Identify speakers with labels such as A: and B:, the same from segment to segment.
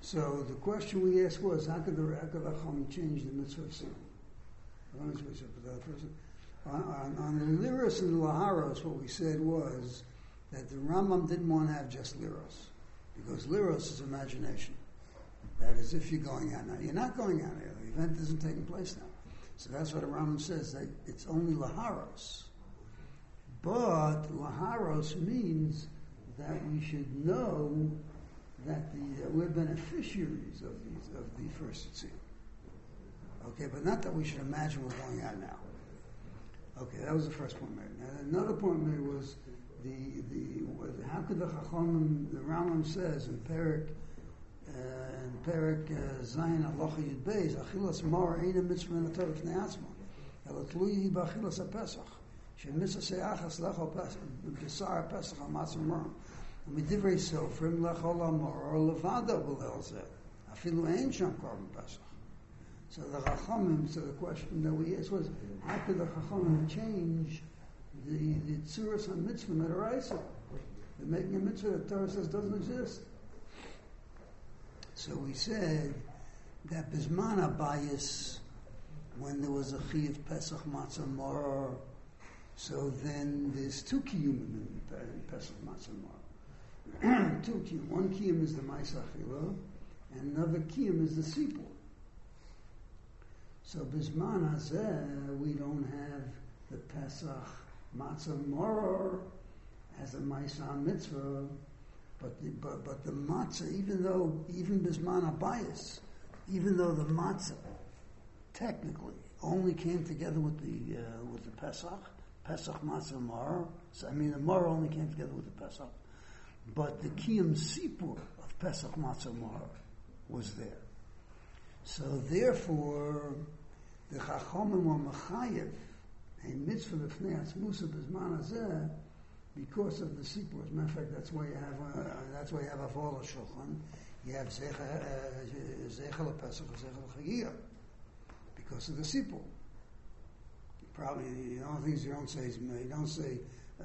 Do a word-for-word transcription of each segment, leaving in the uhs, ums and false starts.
A: So the question we asked was, how could the how could the Chacham change the mitzvah of sin? On, on, on the liros and the laharos, what we said was that the Rambam didn't want to have just liros, because liros is imagination. That is, if you're going out now, you're not going out now. The event isn't taking place now. So that's what the Rambam says, that it's only laharos. But laharos means that we should know that the that we're beneficiaries of these of the first tziyah. Okay, but not that we should imagine we're going out now. Okay, that was the first point made. And another point made was the the how could the Chachamim, the Rambam says in Perik uh, in Perik uh, Zayin Halacha Yud Beis, Achilas Mar Eina Mitzvah Min HaTorah B'nei Atzma, Ela Tluyi B'Achilas HaPesach, Shemitzvah Se'achas Lecho Pesach, B'Sar HaPesach HaMatzah Morim, U'Midivrei Sofrim Lecho Lamor or Levada B'Leil Zeh, Afilu Ein Sham Korban Pesach. So the Chachamim, so the question that we asked was, how could the Chachamim change the the tzuras on mitzvah midaraisa? They're making a mitzvah that Torah says doesn't exist. So we said that Bisman Abayis, when there was a Chiyuv Pesach Matzah Maror, so then there's two kiyumim in Pesach Matzah Maror. Two kiyum. One kiyum is the Ma'aseh Achila, and another kiyum is the Sipur. So Bisman Hazeh, we don't have the Pesach Matzah Maror as a Ma'aseh Mitzvah, but the, but, but the Matzah, even though, even Bisman Abayis, even though the Matzah technically only came together with the uh, with the Pesach, Pesach Matzah Maror, so I mean the Maror only came together with the Pesach, but the Kiyum Sipur of Pesach Matzah Maror was there. So therefore, the Chachamim were mechayev a mitzvah b'fnei atzmusa b'zman hazeh because of the sipur. As a matter of fact, that's why you have uh, that's why you have avol shulchan. You have zeichel pesach, zeichel chagiyah, because of the sipur. Probably the only things you don't say is you don't say uh,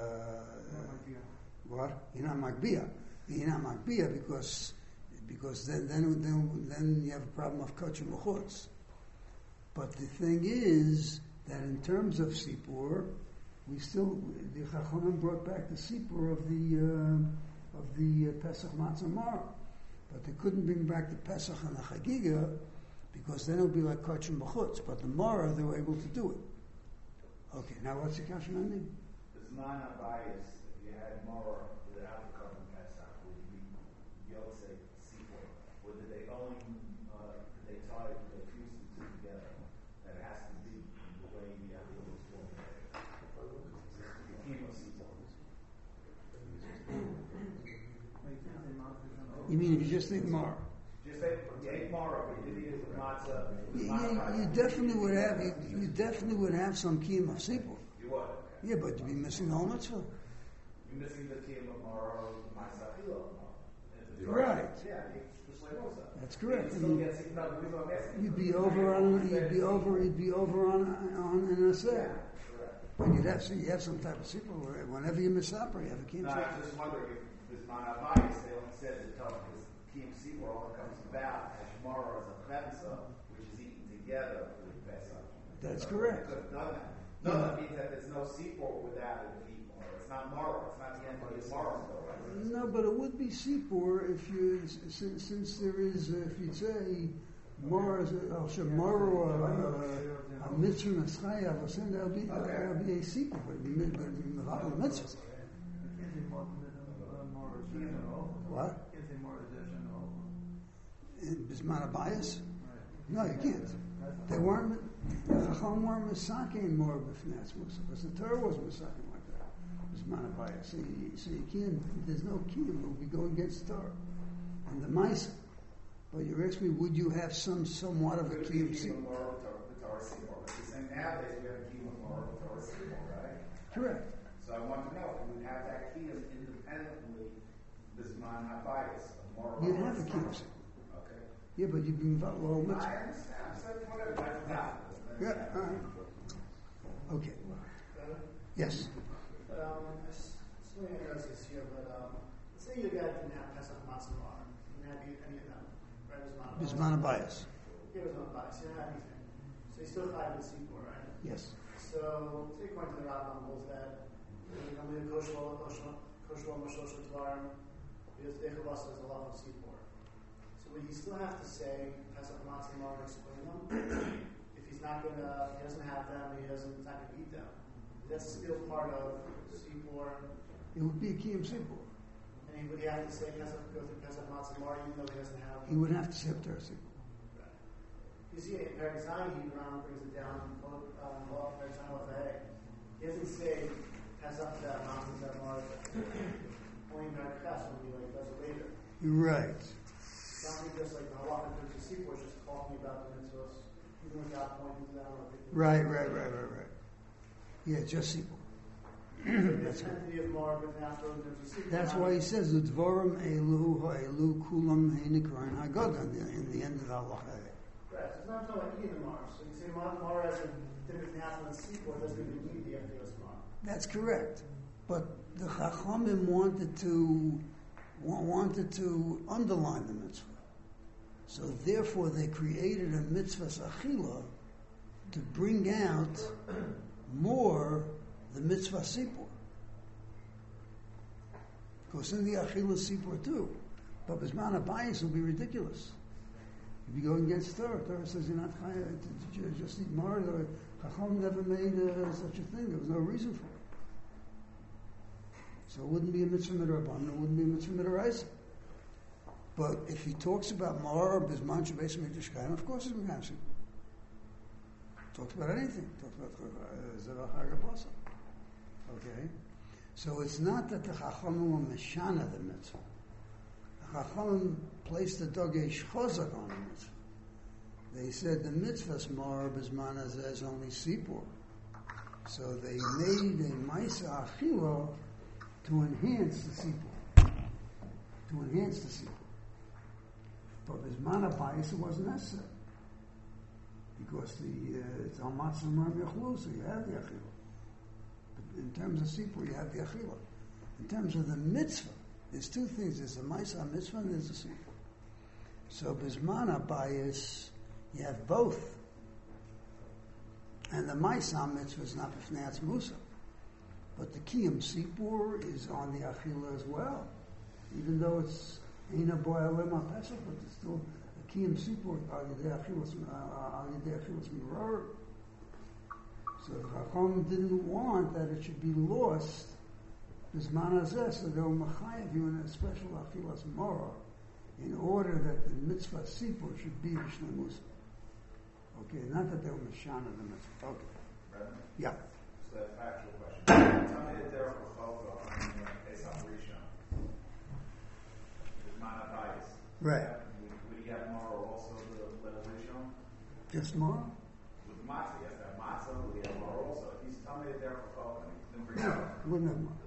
A: what you're not makbiyah. You're not makbiyah because. Because then, then, then, then you have a problem of kachim v'chutz. But the thing is that in terms of sipur, we still the Chachamim brought back the sipur of the uh, of the uh, Pesach Matzah Maror, but they couldn't bring back the Pesach and the Chagiga because then it would be like kachim v'chutz. But the Maror they were able to do it. Okay, now what's the question on me?
B: It's not a bias. If you had Maror without the carbon Pesach, would you be Yotzei? Or did they only, uh, did they tie it, they fused the two together? That has to be the way the apple was formed.
A: You mean if you just think Mar?
B: Just say, you ate Mar, but you did it with matzah.
A: You, you, you definitely would have, you, you definitely would have some kiyum of sipur.
B: You would?
A: Yeah, but you'd be missing the whole mitzvah.
B: You're missing the kiyum of Mar or Ma'aseh Achila.
A: Right.
B: Yeah.
A: That's correct.
B: I mean,
A: you'd be over on, you'd be over, you'd be over on on an aseh. But you'd have some, you have some type of super. Whenever you miss supper, you have a kiyum.
B: No, I was just wondering if this monabias, they only said that tell because kiyum sipur all comes about as Shmara as a chemsa, which is eaten together with Pesach.
A: That's
B: so
A: correct.
B: Could have done that. No, yeah. That means that there's no sipur without it being Mara. It's not Mara. It's not the end of the Mara, though, right?
A: No, but it would be sipur if you, since, since there is, uh, if you'd say, Mara, Al Shemara, or a mitzvah Naschaya, that'll be, that'll be a sipur, but it'd be a mitzvah. What? In Bisman Abayis? No, you can't. They weren't, the Chacham weren't misaking more b'fnei atzmusa, because the Torah wasn't misaking like that. Bisman Abayis. So you, so you can't, there's no kiyum, it would be going against the Torah. And the Maisa. But you're asking me, would you have some, somewhat of a kiyum?
B: Kiyum more with Torah sipur. But you're saying nowadays we have a kiyum more with Torah sipur, right?
A: Correct.
B: So I want to know if we would have that kiyum independently, Bisman Abayis.
A: You'd have a kiyum.
B: Okay.
A: Yeah, but you'd be involved with all mitzvah.
B: I understand. I said whatever. That's not.
A: Yeah, all right. Okay. Yes.
C: But um, I just want to address this here, but um, let's say your dad didn't have Pesach Matzah Mar, didn't have any of them.
A: Bisman bias.
C: He was not biased. He didn't have anything. So he's still high with Sipor, right?
A: Yes.
C: So, say according to the Rambam holds that you know, the kosher kosher mashosha tvarim is dechavasa is a lot of Sipor. So would he still have to say Pesach Matzah Mar and explain them? If he's not gonna, he doesn't have them, he doesn't, he's not gonna eat them. That's still part of Sipor.
A: It would be a Kiyam Sipor.
C: And he would he have to say Pesach, go through Pesach Matzah Mar even though he doesn't have them?
A: He would have to say Pter Sipor.
C: Right. You see in Perek Zayin, he Ram brings it down, um, well, Perek Zayin with A. He doesn't say Pesach that Matzah that Mar. Only in Perek Ches when he like does it later.
A: You're right.
C: It's not just like the halacha in terms of Sipor, it's just talking about the mitzvahs, even without pointing to them or picking
A: Right, right, right, right, right. Yeah, just Sipor. That's right. That's why he says the Dvorim Elu Ha'elu Kulam Heinikran Haggadah in the end of the halacha.
C: Right, so it's not talking about eating the Mar. So you say Mar, Mar as a different national Sipor doesn't even need the F D S Mar.
A: That's correct. But the Chachamim wanted to wanted to underline the mitzvah. So therefore they created a mitzvah achila to bring out more the mitzvah sipur. Because in the achila sipur too. But Bisman Abayis will be ridiculous. If you go against Torah, Torah says you're not chayav to just eat mar. Chacham never made uh, such a thing. There was no reason for it. So it wouldn't be a mitzvah midrabanan, it wouldn't be a mitzvah midoraisa. But if he talks about mar or bisman shebeis mikdash kaim, of course it's mekayim sipur. Talks about anything. Talks about zevach hagabasa. Okay, so it's not that the chachamim were meshana the mitzvah. The chachamim placed the dogesh chozak on the mitzvah. They said the mitzvah's mar bisman as only sipur. So they made a ma'isa achila to enhance the sipur, to enhance the sipur. But bisman abayis it wasn't necessary because the uh, it's al matzah mar mechlu, so you have the achila. But in terms of sipur, you have the achila. In terms of the mitzvah, there's two things: there's the ma'isa mitzvah and there's the sipur. So bisman abayis, you have both, and the ma'isa mitzvah is not b'fnei musa. But the Kiyam Sipur is on the Achila as well. Even though it's Eina Bo'alem HaPesach, but it's still a Kiyam Sipur on the Achilas Miror. So the Chacham didn't want that it should be lost Bisman Hazeh, so they were Machayev you in a special Achilas Miror in order that the Mitzvah Sipur should be B'Shnei Musa. Okay, not that they were Mashana the Mitzvah. Okay.
B: Right.
A: Yeah.
B: So that's factual question. Tell me the difference with Chalva on Pesach Rishon. There's Mana Bias.
A: Right.
B: Would he have Mara also the level Rishon?
A: Just more?
B: With Matzah, yes, that Matzah, would he have Mara also? If he's telling me the difference with Chalva, then bring
A: No,
B: it up.
A: he wouldn't have more.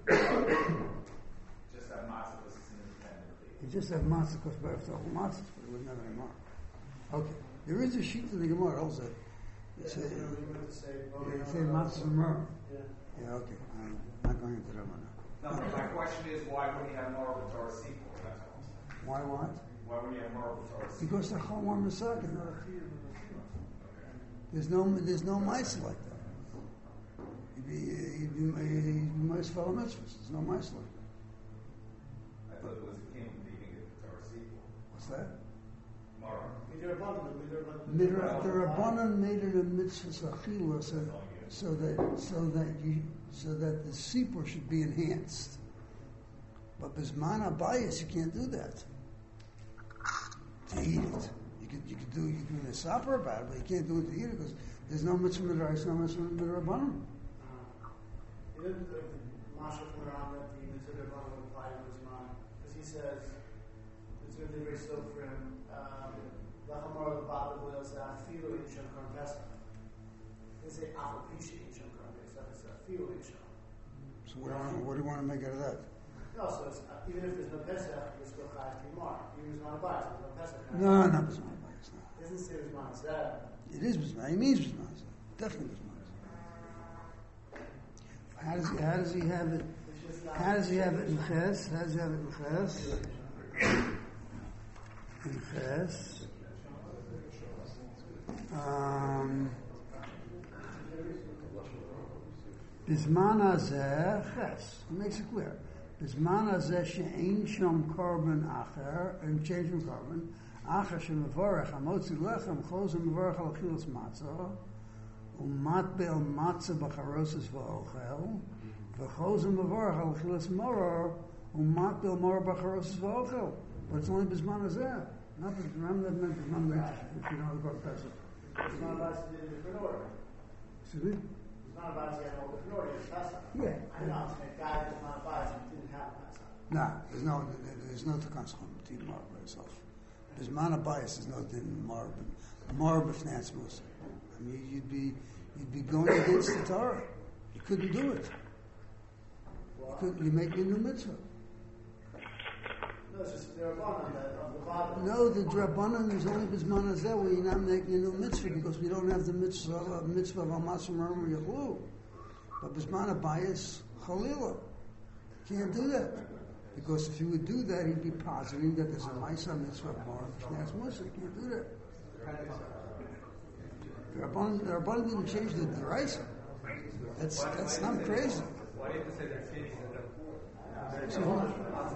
B: Just that Matzah was independently.
A: He just had matzah because Baruch Hu matzah, but he wouldn't have any more. Okay. There is a sheet in the Gemara also. It's a,
C: to say,
A: they say matzah myrrh.
C: Yeah.
A: Yeah, okay. I'm not going into that one now.
B: No, but my question is, why wouldn't he have Mara with Torah Sequel? That's all I'm saying.
A: Why what?
B: Why wouldn't he have Mara with Torah Sequel?
A: Because the Chol War Masakin. There's no, there's no mice like that. He'd be, he'd be, he'd be mice fellow mitzvahs. There's no mice like that.
B: I thought it was a king leading it with Torah Sequel.
A: What's that?
B: Mara.
A: Midrash, the Rabbanan made it a mitzvah achila, so, so that so that you so that the sipur should be enhanced. But bisman abayis, you can't do that. To eat it, you could you could do you could do a supper about it, but you can't do it to eat it because there's no mitzvah midrash, no mitzvah midrabanan.
C: He didn't like Masha from around that the mitzvah Rabbanan would apply to bisman because he says it's going to be very slow for him. Um, Lachamar the Bible will say Afilu Insham Karm Pesach. They say Afapisha Insham Karm Pesach. It's Afilu Insham.
A: So what do, you want, what do you want to make out of that?
C: No, so it's, uh, even if there's no Pesach, you're still Chayav Timar. Even if it's not a bias, there's no Pesach.
A: No, not bisman abayis. No.
C: It doesn't say it's Manazah.
A: It is bisman. He means bisman. Definitely bisman. How does he? How does he have it? How does he have it in Ches? How does he have it in Ches? In Ches. Um, Bizman hazeh ches. It makes it clear. Bizman hazeh she'ein shom korban acher, and change from korban. Acher she'mevorech hamotzi lechem chos mevorech al achilas matzah umatbel matzah b'charosis v'ochel v'chos mevorech al achilas moror umatbel moror b'charosis v'ochel. But it's only Bizman hazeh. Not the Ram that meant Bizman hazeh. If you know the God Pesach.
C: It's not about to do the different order.
A: Excuse me.
C: It's not about to get all different order. It's Pesach.
A: Yeah.
C: I know. It's a guy that's not biased and didn't have Pesach.
A: No, there's no, there's no Takansachon between Mar by itself. There's mana bias, there's no din Mar, Mar b'fnatz Musa. I mean, you'd be, you'd be going against the Torah. You couldn't do it. You couldn't, you make a new mitzvah.
C: No, it's just the Rabbanan of the Bible.
A: No, the Drabanan is only Bizman Hazeh where you're not making a new mitzvah because we don't have the mitzvah, uh, mitzvah of Amasim Mermer Yachlu. But Bizman bias Chalila. Can't do that. Because if you would do that, he'd be positing that there's a Maisa mitzvah bar of Shnaz Musa. You can't do that. The Rabban, the Rabban didn't change the Deraisa. That's that's not crazy.
D: Why do you have to say they're changing it?
A: So what?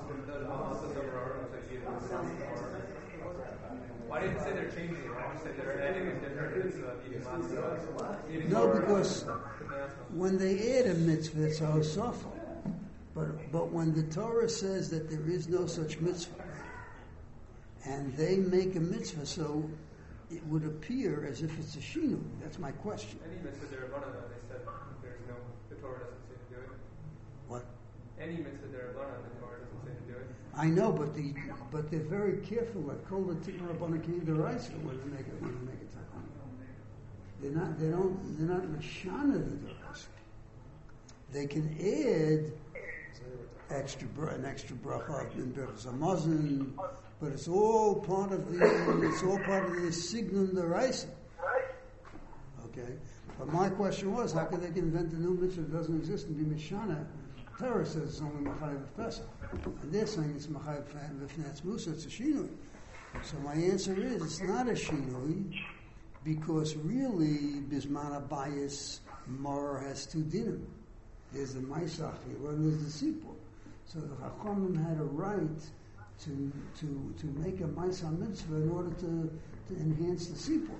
D: Why do you have to say they're changing it? Why don't you say they're adding a different mitzvah, eating matzah, eating
A: No,
D: more,
A: because
D: uh,
A: when they add a mitzvah, it's a hosafa. But but when the Torah says that there is no such mitzvah, and they make a mitzvah, so it would appear as if it's a shinu. That's my question.
D: Any mitzvah they're running on, they said there's no, the Torah doesn't say to do it.
A: What?
D: Any mitzvah they're running on, the Torah doesn't say to do it.
A: I know, but the but they're very careful. Like kol the tikra rabbanan k'yin deraisa when they make it when they make it takon. They're not. They don't. They're not mashana the deraisa. They can add extra an extra bracha in berachas hamazon, but it's all part of the. It's all part of the signum deraisa. Okay, but my question was, how can they invent a new mitzvah that doesn't exist and be mashana? Torah says it's only Machayev of Pesach. And they're saying it's Machayev V'fnatz Musa, it's a Shinui. So my answer is, it's not a Shinui, because really, Bisman Abayis Mor has two dinim. There's the Maisach, and there's the Sipur. So the Chachamim had a right to to to make a Maisah mitzvah in order to, to enhance the Sipur.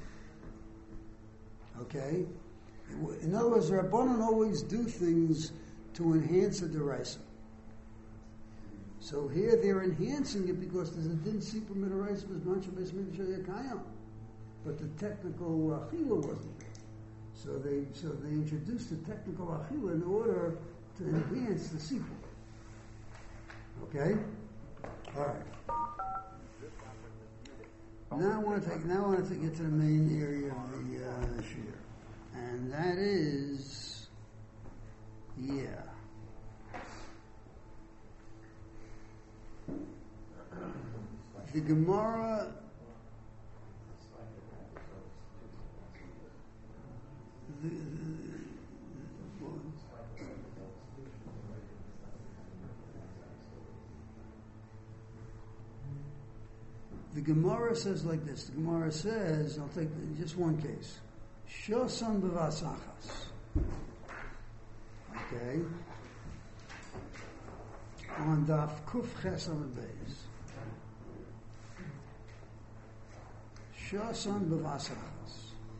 A: Okay? In other words, the Rabbanan always do things to enhance a deraisa. So here they're enhancing it because there's a din sipur midaraisa b'zman shabes midashay kayam, but the technical achila wasn't there. So they so they introduced the technical achila in order to enhance the sipur. Okay, all right. Now I want to take now I want to get to the main area of the uh, shir, and that is. Yeah. The Gemara. The, the, the Gemara says like this. The Gemara says, I'll take just one case. Shosan b'vasachas. Okay. On Daf Kuf Ches on the base. Shosan b'vasachas.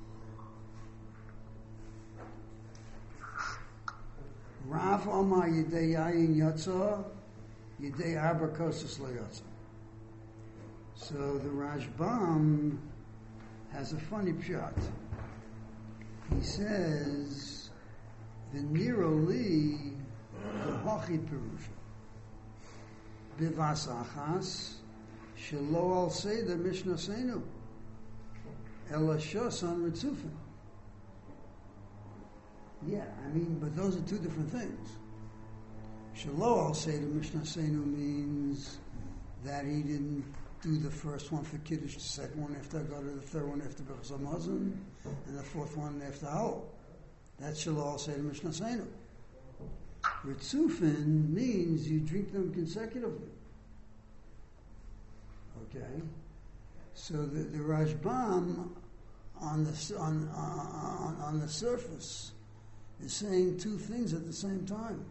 A: Rav Omar Yidei Yayin Yotza, Yidei Arba Kosas Le'yotza. So the Rashbam has a funny pshat. He says, the Nero Li, the Hachi Perusha. Bivasachas, Shelo al Seder Mishnah Seinu, Ela Shosan Ritzufin. Yeah, I mean, but those are two different things. Shelo al Seder Mishnah Seinu means that he didn't do the first one for Kiddush, the second one after I go to the third one after Berachas Hamazon, and the fourth one after Hal. That's Shelo al Seder Mishnah Seinu. Ritzufin means you drink them consecutively. Okay? So the, the Rashbam on the on, on on the surface is saying two things at the same time.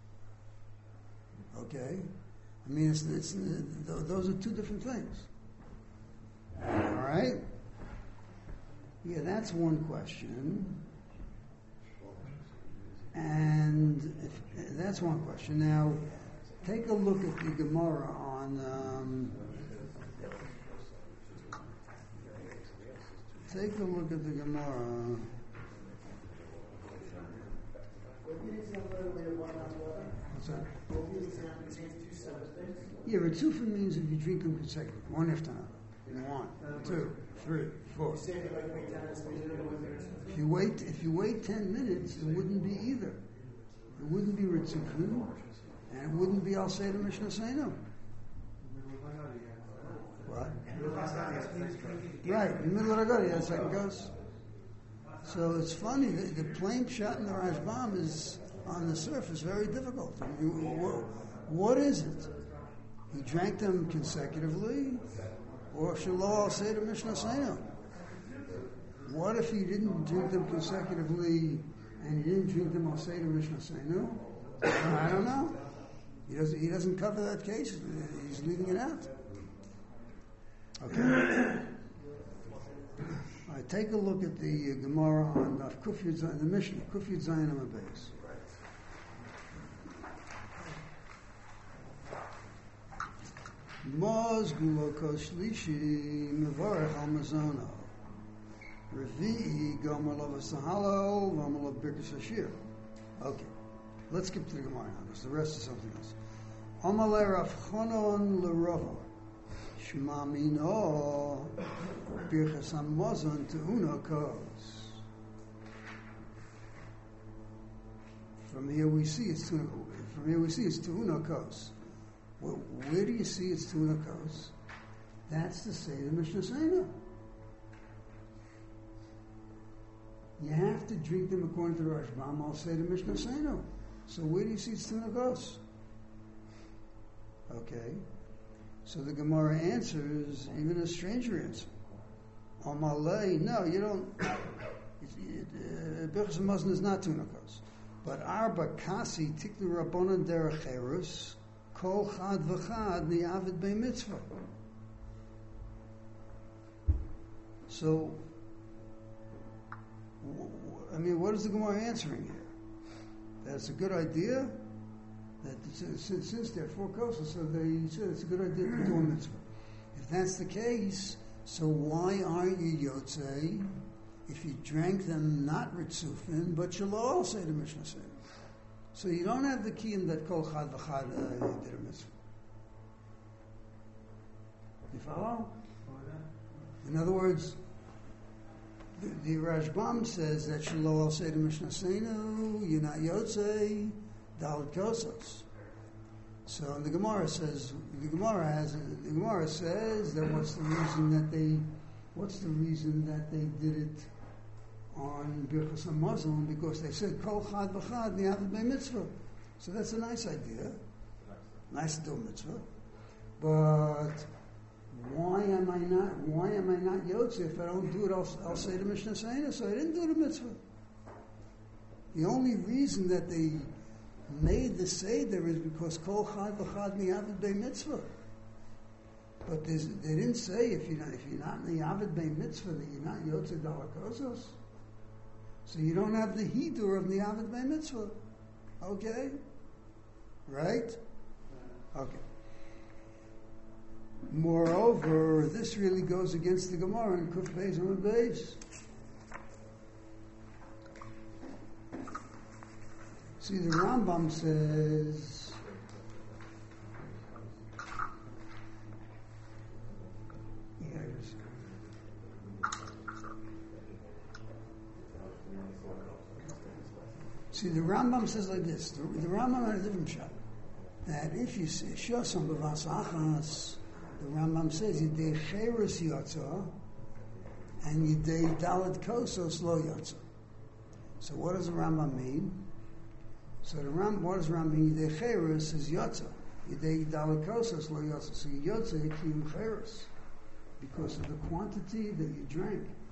A: Okay, I mean it's, it's those are two different things. All right. Yeah, that's one question. And if, that's one question. Now, take a look at the Gemara on. Um, take a look at the Gemara. What's that? Yeah, Ritzufa means if you drink them consecutively, one after another. One, two, three, four. If you wait, if you wait ten minutes, it wouldn't be either. It wouldn't be Ritzufin, and it wouldn't be Al Seder Mishnah Seinu. What? Right, in the middle of the Agadi, that's how it goes. So it's funny that the plain shot in the Rashbam is on the surface very difficult. I mean, what, what is it? He drank them consecutively, or Shelo Al Seder Mishnah Seinu? What if he didn't drink them consecutively and he didn't drink them Al Seder Mishnah Seinu? I don't know. He doesn't. He doesn't cover that case. He's leaving it out. Okay. All right. Take a look at the uh, Gemara on Daf Kuf Yud Zayin, the Mishnah Kuf Yud Zayin Amud Beis. Maz Guloko Shlishi Mevarech Al Mazono. Revi'i Gomer Sahalo Vamala Birkas Hashir. Okay, let's skip to the Gemara now because the rest is something else. Amalei Rav Chonon L'Rava Shema Mino Birkas Hamazon Te'una Kos. From here we see it's Te'una. From here we see it's Te'una Kos. Well, where do you see it's Te'una Kos? That's to say the Mishnah Seinu. You have to drink them according to the Rashbam. I'll say the Mishnah Seinu. So where do you see it's Te'una Kos? Okay. So the Gemara answers even a stranger answer. Amalei, no, you don't. Birchas Hamazon is not Te'una Kos. But Arba Kasi Tiklu Rabbanan Derech Cherus Kol Chad V'Chad Ni'avid Bei Mitzvah. So, I mean, what is the Gemara answering here? That's a good idea. That since, since they're four kosas, so they said it's a good idea to do a mitzvah. If that's the case, so why aren't you yotzei if you drank them not ritzufin, but shalol say the Mishnah said? So you don't have the kiyum that kol chad v'chad uh, did a mitzvah. You follow? In other words, the, the Rashbam says that Shelo Al Seder Mishnah Seinu, you're not Yotzei, Daled Kosos. So the Gemara says, the Gemara has, the Gemara says that what's the reason that they, what's the reason that they did it on Birchas Hamazon? Because they said Kol Chad V'Chad Ni'avid Bei Mitzvah. So that's a nice idea, nice to do a mitzvah, but why am I not? Why am I not Yotze? If I don't do it, I'll, I'll say the Mishnah Seinu. So I didn't do the mitzvah. The only reason that they made the seder is because Kol Chad V'Chad Ni'avid Bei Mitzvah. But they didn't say if you're not if you're not Ni'avid Bei Mitzvah that you're not Yotze Dalakosos. So you don't have the hidur of Ni'avid Bei Mitzvah. Okay, right? Okay. Moreover, this really goes against the Gemara in Kuf Beis Amud Beis. See, the Rambam says, yeah, see, the Rambam says like this. The, the Rambam had a different shot. That if you say Shosam B'vas Achas, the Rambam says Yidei Cheres Yotza and Yidei Dalet Kosos Lo Yotza. So what does the Rambam mean? So the Rambam, what does the Rambam mean? Yidei Cheres is Yotza. Yidei Dalet Kosos Lo Yotza. So Yotza Kiyum Cheres because of the quantity that you drank.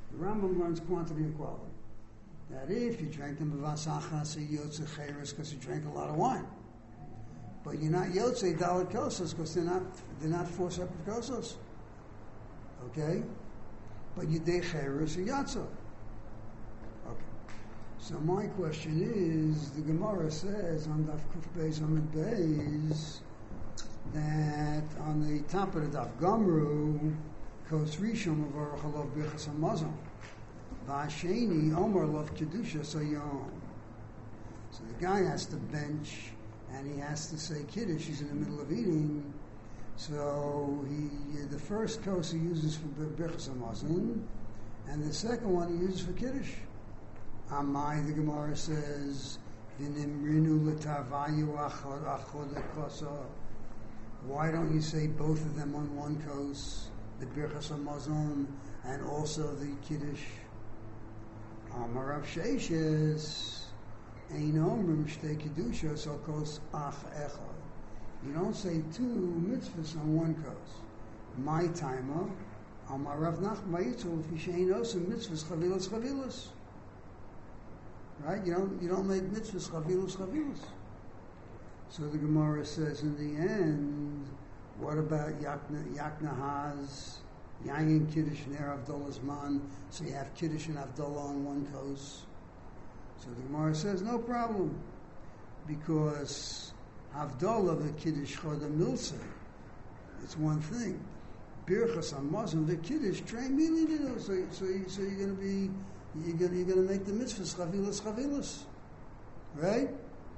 A: The Rambam learns quantity and quality. That if you drank them b'vasachas, you yotze cheres because you drank a lot of wine. But you're not yotze dalet kosos because they're not they're not four separate kosos. Okay? But you de cheres or yatsa. Okay. So my question is, the Gemara says on Daf Kuf Beis Amid Beis that on the top of the Daf Gomru, Kos Rishon of Aruch Halav Birchas HaMazon, Vasheni Omer Lov Kedusha Sayom. So the guy has to bench and he has to say Kiddush. He's in the middle of eating. So he, the first kos he uses for Birchas HaMazon, and the second one he uses for Kiddush. Amai, the Gemara says, V'nimrinu l'tarvayu achod kosa. Why don't you say both of them on one kos, the Birchas HaMazon and also the Kiddush? Amar Rav Sheshes, Ein omrim shtei Kedusha, so kos ach echad. You don't say two mitzvahs on one kos. My timer, Amar Rav Nachman Yitzchak, v'shein osim mitzvahs chavilas chavilas. Right? You don't you don't make mitzvahs chavilas chavilas. So the Gemara says in the end, what about Yaknahaz, Yayin Kiddush Ner Avdolah's man? So you have Kiddush and Avdolah on one kos. So the Gemara says, no problem, because Havdalah the Kiddush Choda Milsa, it's one thing. Birchas HaMazon the Kiddush train milidino. So so you, so you're going to be you're going you're going to make the mitzvahs chavilas chavilas, right?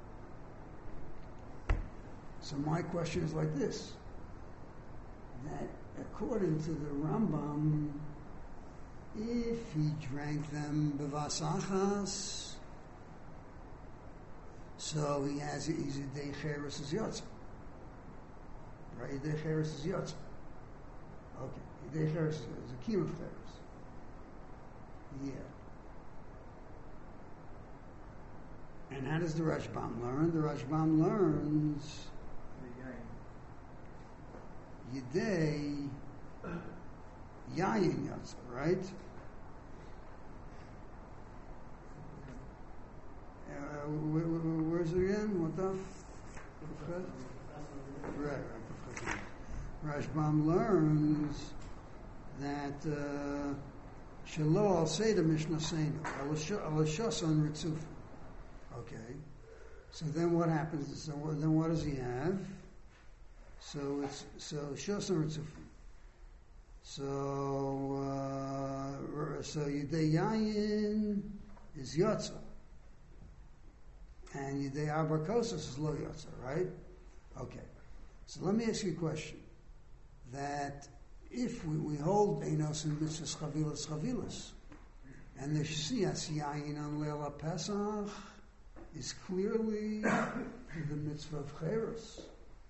A: So my question is like this: that according to the Rambam, if he drank them b'vasachas, so he has he's a day cheres is yotza, right? A day cheres is yotza. Okay, a day cheres is a kiyum of cheres. Yeah. And how does the Rashbam learn? The Rashbam learns Yidei Yayin Yatza, right? Uh, where, where, where's it again? What the? Right, right. Rashbam learns that Shelo al Seder Mishnah Seinu al Shosan Ritzufa. Okay, so then what happens? So then what does he have? So it's so Shosan Ritzufa. So uh, so Yidei Yayin is Yotza, and Yidei Arba Kosas is Lo Yotza, right? Okay. So let me ask you a question. That if we, we hold Einos and Mitzvahs Chavilas Chavilas, and the Shiyas Yayin on Leila Pesach is clearly the Mitzvah of Cheres.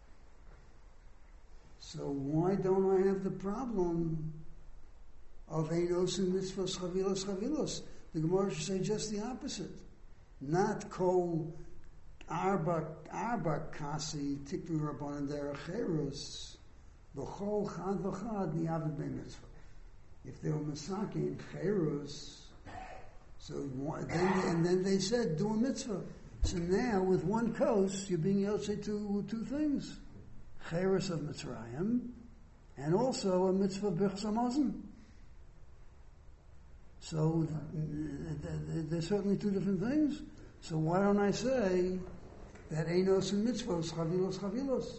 A: So why don't I have the problem of Einos and Mitzvahs Chavilas Chavilas? The Gemara should say just the opposite. Not Kol Arba Arba Kasi Tikvi Rabbanan Derech Cheres. B'chol chad v'chad ni'avad b'mitzvah. If they were masakin cherus, so one, then they, and then they said do a mitzvah. So now with one kos, you're being yotze to two things: cherus of Mitzrayim, and also a mitzvah of Birchas HaMazon. So they're certainly two different things. So why don't I say that einos and mitzvahs chavilos chavilos?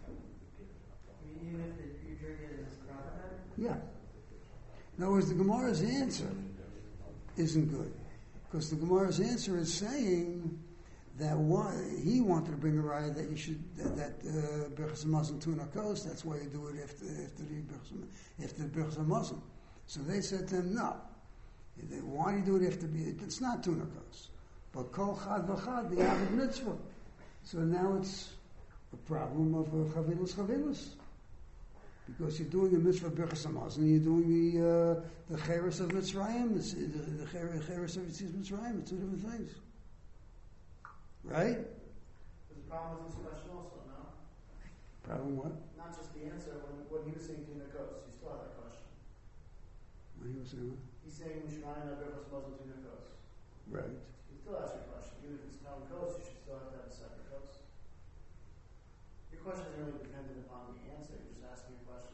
E: Even if you drink it in this crop time?
A: Yeah. In other words, the Gemara's answer isn't good. Because the Gemara's answer is saying that why, he wanted to bring a raya that you should, that Birchas HaMazon tuna kos, that's why you do it after, after the Birchas after the Birchas HaMazon. So they said to him, no. Why do you do it after the, it's not tuna kos. But kol chad v'chad, the avid mitzvah. So now it's a problem of uh, chavilas chavilas. Because you're doing the mitzvah of Birchas HaMazon, and you're doing the uh, the cheres of Mitzrayim, the, the, the cheres of Mitzrayim, it's two different things. Right?
C: But the problem with this question also, no?
A: Problem what?
C: Not just the answer, when, when he was saying Tuna Kos, you still have that question.
A: When he was saying what?
C: He's saying we should not have Birchas Hamazon to Nikos.
A: Right.
C: You still ask your question. Even if it's town coast, you should still have to have a separate coast. Your question isn't really dependent upon the answer. You're just asking a question.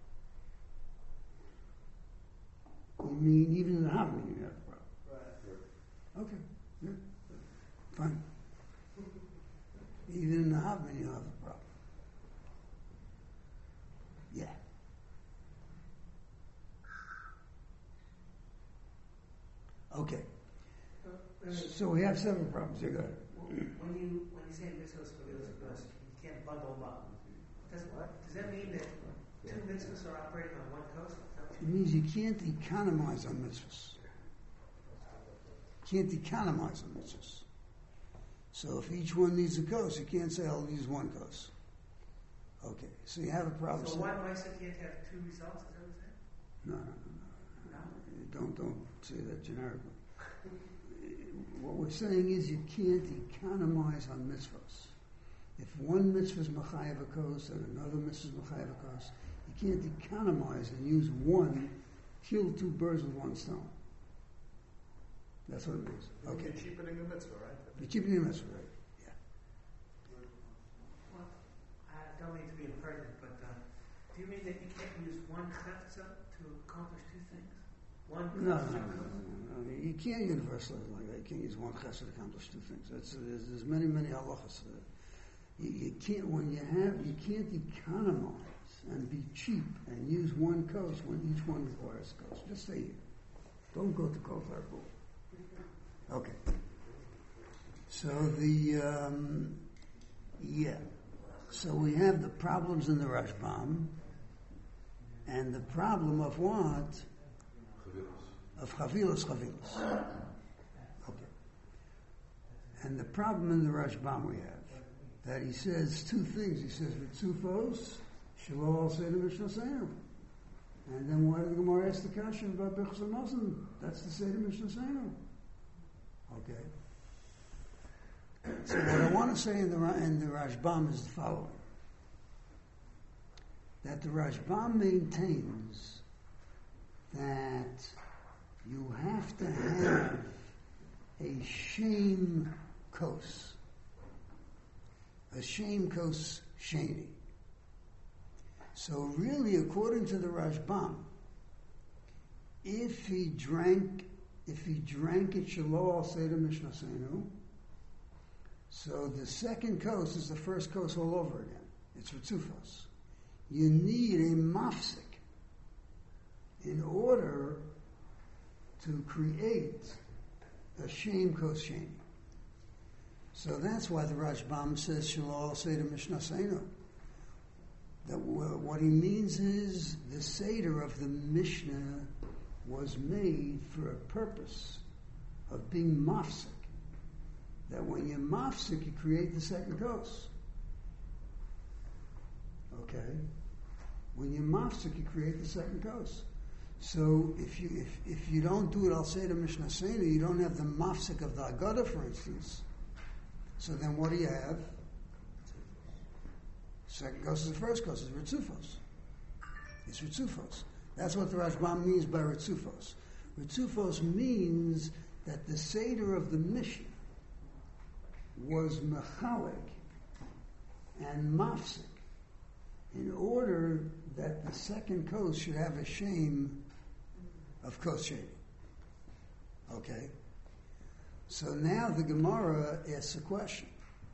A: You mean even in the Havmini you have a problem?
C: Right.
A: Okay. Yeah. Fine. Even in the Havmini you have a problem. Yeah. Okay. So we have several problems here. Go ahead.
E: When you when you say mitzvahs for those because you can't bundle them up. Does what? Does that mean that two mitzvahs are operating on one coast?
A: It means you can't economize on mitzvahs. You can't economize on mitzvahs. So if each one needs a coast, you can't say I'll use one coast. Okay, so you have a problem.
E: So one Misa can't have two results, is that what you're saying?
A: No, no, no, no.
E: No?
A: Don't don't say that generically. What we're saying is you can't economize on mitzvahs. If one mitzvah is mechayev a kos and another mitzvah is mechayev a kos, you can't economize and use one, kill two birds with one stone. That's what it means. Okay.
C: You're cheapening the mitzvah, right?
A: You're cheapening the mitzvah, right? Yeah.
E: Well, I don't mean to be impertinent, but uh, do you mean that you can't use one chefza to accomplish two things? One
A: No, no,
E: chefza
A: no, no, no, no. You can't universalize like that. You can't use one chesed to accomplish two things. That's, there's, there's many, many halachas. Uh, you, you can't, when you have, you can't economize and be cheap and use one coast when each one requires a coast. Just stay here. Don't go to Kotar Bul. Okay. So the, um, yeah. So we have the problems in the Rashbam and the problem of what? Of chavilas, chavilas. Okay. And the problem in the Rashbam we have, that he says two things. He says, Ritzufos, Shelo al Seder Mishnah Seinu. And then why did the Gemara ask the question about Birchas Hamazon? That's the Seder Mishnah Seinu. Okay. So what I want to say in the, in the Rashbam is the following. That the Rashbam maintains that you have to have a shame kos. A shame kos sheni. So really, according to the Rashbam, if he drank, if he drank it shelo al seder mishnah seinu, so the second kos is the first kos all over again. It's ritzufos. You need a mafsik in order to create a shame kos sheni. So that's why the Rashbam says shelo al seder mishnah seinu. That what he means is the seder of the Mishnah was made for a purpose of being mafsik. That when you're mafsik, you create the second kos. Okay? When you're mafsik, you create the second kos. So if you if, if you don't do it, I'll say to Mishnah Seinu, you don't have the mafsik of the Agada, for instance. So then what do you have? Second kos is the first kos, it's ritzufos. It's ritzufos. That's what the Rashbam means by ritzufos. Ritzufos means that the seder of the Mishnah was mechalik and mafsik in order that the second kos should have a shame of kos sheni. Okay? So now the Gemara asks a question.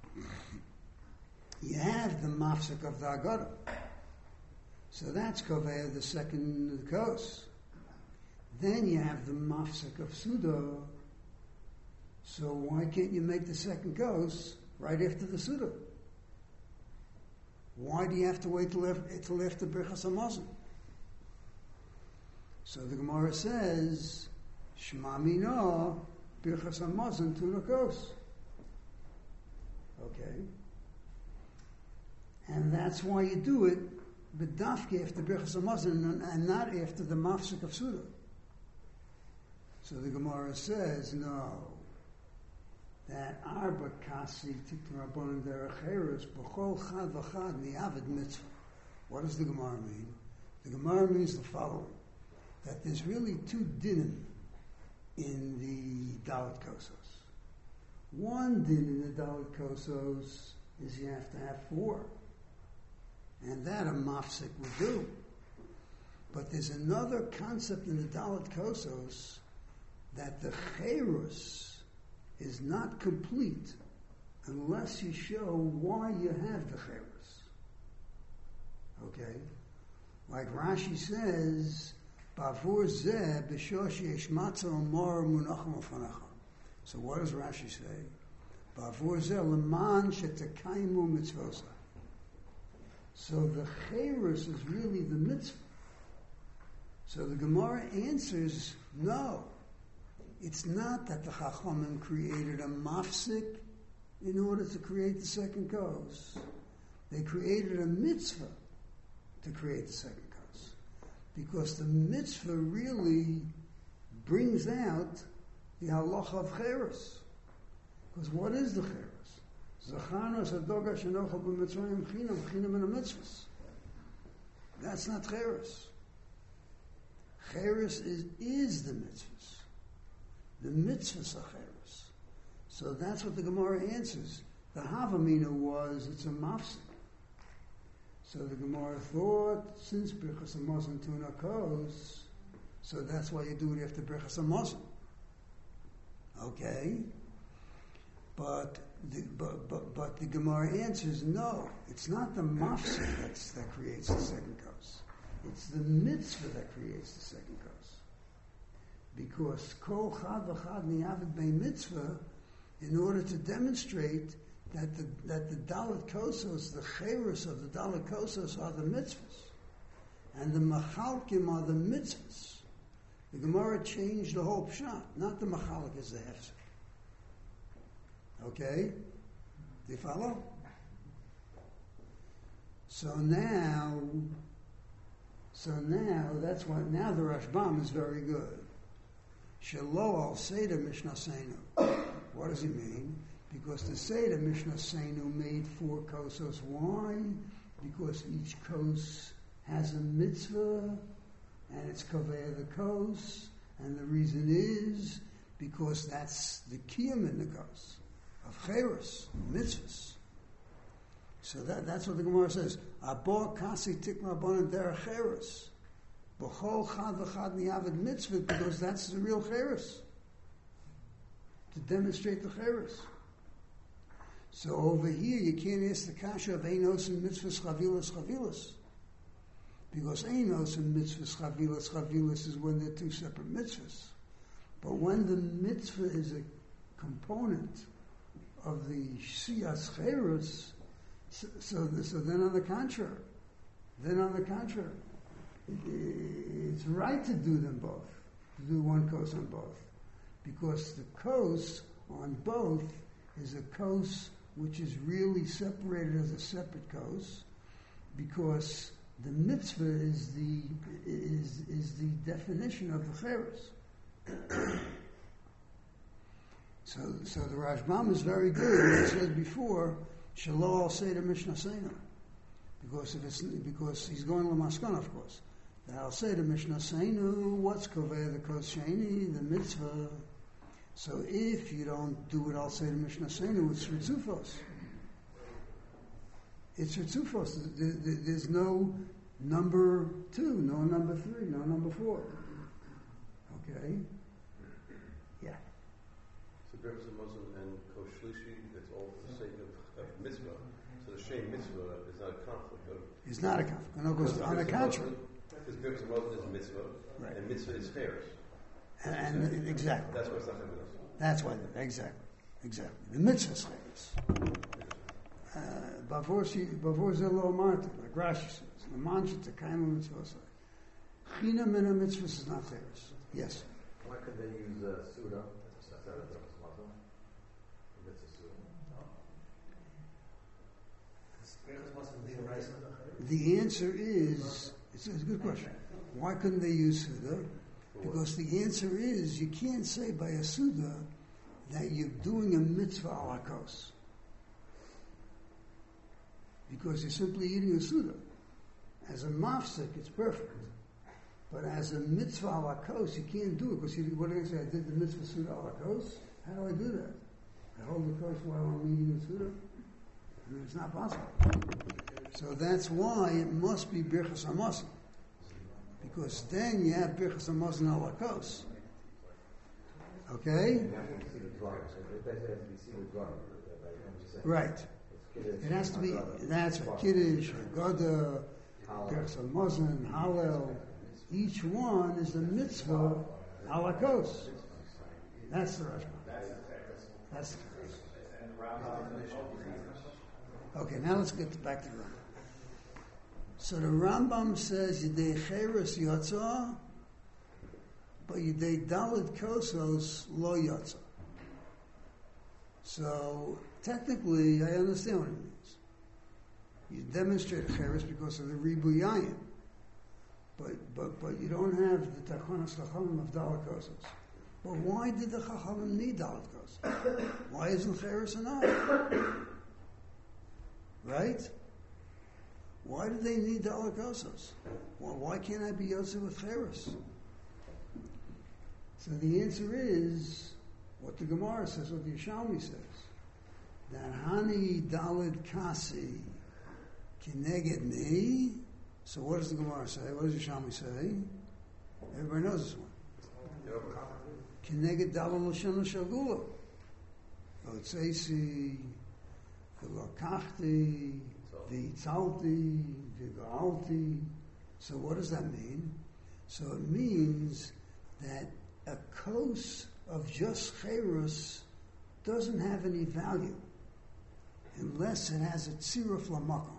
A: You have the mafsik of the Agada. So that's Kovea, the second kos. Then you have the mafsik of Suda. So why can't you make the second kos right after the Suda? Why do you have to wait till after, till after Birchas Hamazon? So the Gemara says, Shema Mino, Birchas Hamazon Tuna kos. Okay? And that's why you do it, but dafke after Birchas Hamazon and not after the mafsik of Suda. So the Gemara says, no, that arba kasi tiknarabon derecheres b'chol chad v'chad mi'avid mitzvah. What does the Gemara mean? The Gemara means the following: that there's really two dinim in the Dalit Kosos. One din in the Dalit Kosos is you have to have four. And that a mafsik would do. But there's another concept in the Dalit Kosos that the cherus is not complete unless you show why you have the cherus. Okay? Like Rashi says, Bavur zeh b'shosh yesh matzah umar munachim ufanacha. So what does Rashi say? Bavur zeh leman shetekaimu mitzvosa. So the cherus is really the mitzvah. So the Gemara answers, no. It's not that the Chachamim created a mafsik in order to create the second kos. They created a mitzvah to create the second kos. Because the mitzvah really brings out the halacha of cherus. Because what is the cherus? Zachanos adoga shenocha b'mitzrayim chinam, chinam in a mitzvahs. That's not cherus. Cherus is, is the mitzvahs. The mitzvahs are cherus. So that's what the Gemara answers. The Havamina was, it's a mafsik. So the Gemara thought, since Birchas HaMazon Tuna Kos, so that's why you do it after Birchas HaMazon. Okay? But the, but, but, but the Gemara answers, no, it's not the mafsik that's, that creates the second kos. It's the mitzvah that creates the second kos. Because kol chad v'chad niyavid bei mitzvah, in order to demonstrate that the that the Dalit Kosos, the cherus of the Dalit Kosos are the mitzvahs, and the machalkim are the mitzvahs. The Gemara changed the whole pshat, not the machalik is the hefzer. Okay? Do you follow? So now, so now, that's why, now the Rashbam is very good. Shelo al Seder Mishnah Seinu. What does he mean? Because the Seder Mishnah Seinu made four kosos. Why? Because each kos has a mitzvah, and it's kaveh the kos, and the reason is because that's the kiyum in the kos of cherus, mitzvahs. So that, that's what the Gemara says. Abor kasi tikma bonan derech cherus. B'chol chad v'chad niyavid mitzvah, because that's the real cherus. To demonstrate the cherus. So over here, you can't ask the kasha of einos and mitzvahs chavilas chavilas. Because einos and mitzvahs chavilas chavilas is when they're two separate mitzvahs. But when the mitzvah is a component of the siyas cherus, so, so, so then on the contrary, then on the contrary, it, it's right to do them both, to do one kos on both. Because the kos on both is a kos which is really separated as a separate kos, because the mitzvah is the is is the definition of the cherus. so so the Rashbam is very good. It says before, Shelo al Seder Mishnah Seinu, because if it's because he's going to Lamaskon, of course. The al Seder Mishnah Seinu, what's koveh the kos sheni, the mitzvah. So if you don't do it, I'll say to Mishnah Seinu, it's Ritzufos. It's Ritzufos. There's no number two, no number three, no number four. Okay? Yeah.
F: So Birchas HaMazon and Kos Shlishi, it's all for the sake of, of mitzvah. So the Shem mitzvah is not a conflict. Of,
A: it's not a conflict. No, because on the contrary.
F: Because Birchas HaMazon is mitzvah,
A: right. And
F: mitzvah is cherus.
A: And, and exactly.
F: That's why it's not having us.
A: That's why, exactly, exactly. The mitzvah is Bavor zelo marti, like Rashi says, the mancha tekayim mitzvah. China min a mitzvah is not theirs. Yes.
G: Why could they use uh, Suda instead of Birchas HaMazon? If it's a Suda.
A: The answer is, it's a good question. Why couldn't they use Suda? Because the answer is, you can't say by a Suda that you're doing a mitzvah ala kos. Because you're simply eating a Suda. As a mafsik, it's perfect. But as a mitzvah ala kos, you can't do it because you, what are you going to say? I did the mitzvah suda ala kos. How do I do that? I hold the kos while I'm eating the suda. I mean, it's not possible. So that's why it must be birchas hamazon, because then you have birchas hamazon ala kos. Okay? Right. It has to be. That's a kiddush, Haggadah, birchas hamazon, Hallel. Each one is the mitzvah ala kos. That's the Rashba. That's the Okay, now let's get back to the Rambam. So the Rambam says Yidei Cheres Yotza, but Yidei Dalit Kosos Lo Yotza. So technically, I understand what it means. You demonstrate Cheres because of the Ribuyayin. But, but, but you don't have the Tachonas Chachamim of Dalit Kosos. But why did the Chachamim need Dalit Kosos? Why isn't Cheres enough? Right? Why do they need Dalit Kosos? Well, why can't I be Yotze with Cheres? So the answer is what the Gemara says, what the Yishalmi says. That Hani Dalit Kasi Kineged Me. So what does the Gemara say? What does Yishalmi say? Everybody knows this one. Kineged Dalit L'Shana Shagula. V'otzeisi, v'lokachti, v'yitzalti, v'ga'alti. So what does that mean? So it means that a kos of just cherus doesn't have any value unless it has a tziruf l'makom.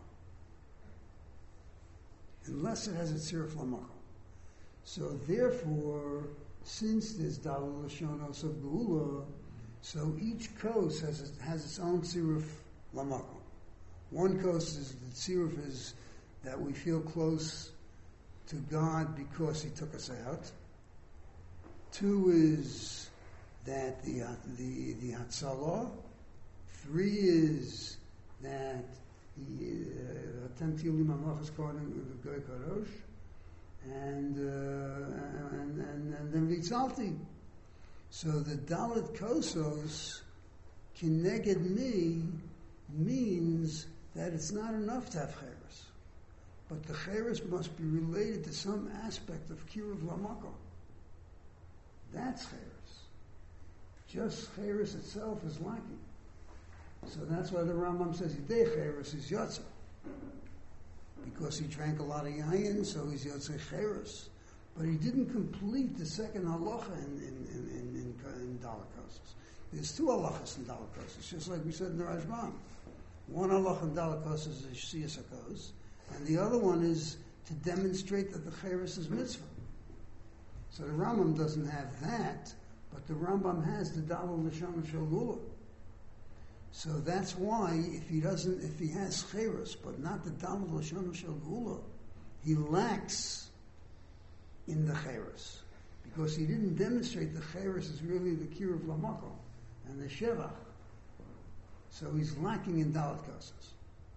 A: Unless it has a tziruf l'makom. So therefore, since there's dalil l'shonos of geula, so each kos has a, has its own tziruf l'makom. One kos is the tziruf is that we feel close to God because He took us out. Two is that the the the Hatzalah. Three is that the Tentilim Mamlachas Kohen the Goy Kadosh, and uh, and and and then Vitzalti. So the Dalit Kosos Kineged Me means that it's not enough to have Cheres, but the Cheres must be related to some aspect of Kiruv Lamakom. That's Cheres. Just Cheres itself is lacking. So that's why the Rambam says Yidei Cheres is Yotze. Because he drank a lot of yayin, so he's Yotze Cheres. But he didn't complete the second halacha in, in, in, in, in, in Dalit Kosos. There's two halachas in Dalit Kosos, just like we said in the Rashbam. One halacha in Dalit Kosos is Shiyas HaKos, and the other one is to demonstrate that the Cheres is mitzvah. So the Rambam doesn't have that, but the Rambam has the Dalil L'Shana Shel Gula. So that's why if he doesn't, if he has Cheres, but not the Dalil L'Shana Shel Gula, he lacks in the Cheres. Because he didn't demonstrate the Cheres is really the Kiruv L'Makom and the Shevach. So he's lacking in Dalit Kosos.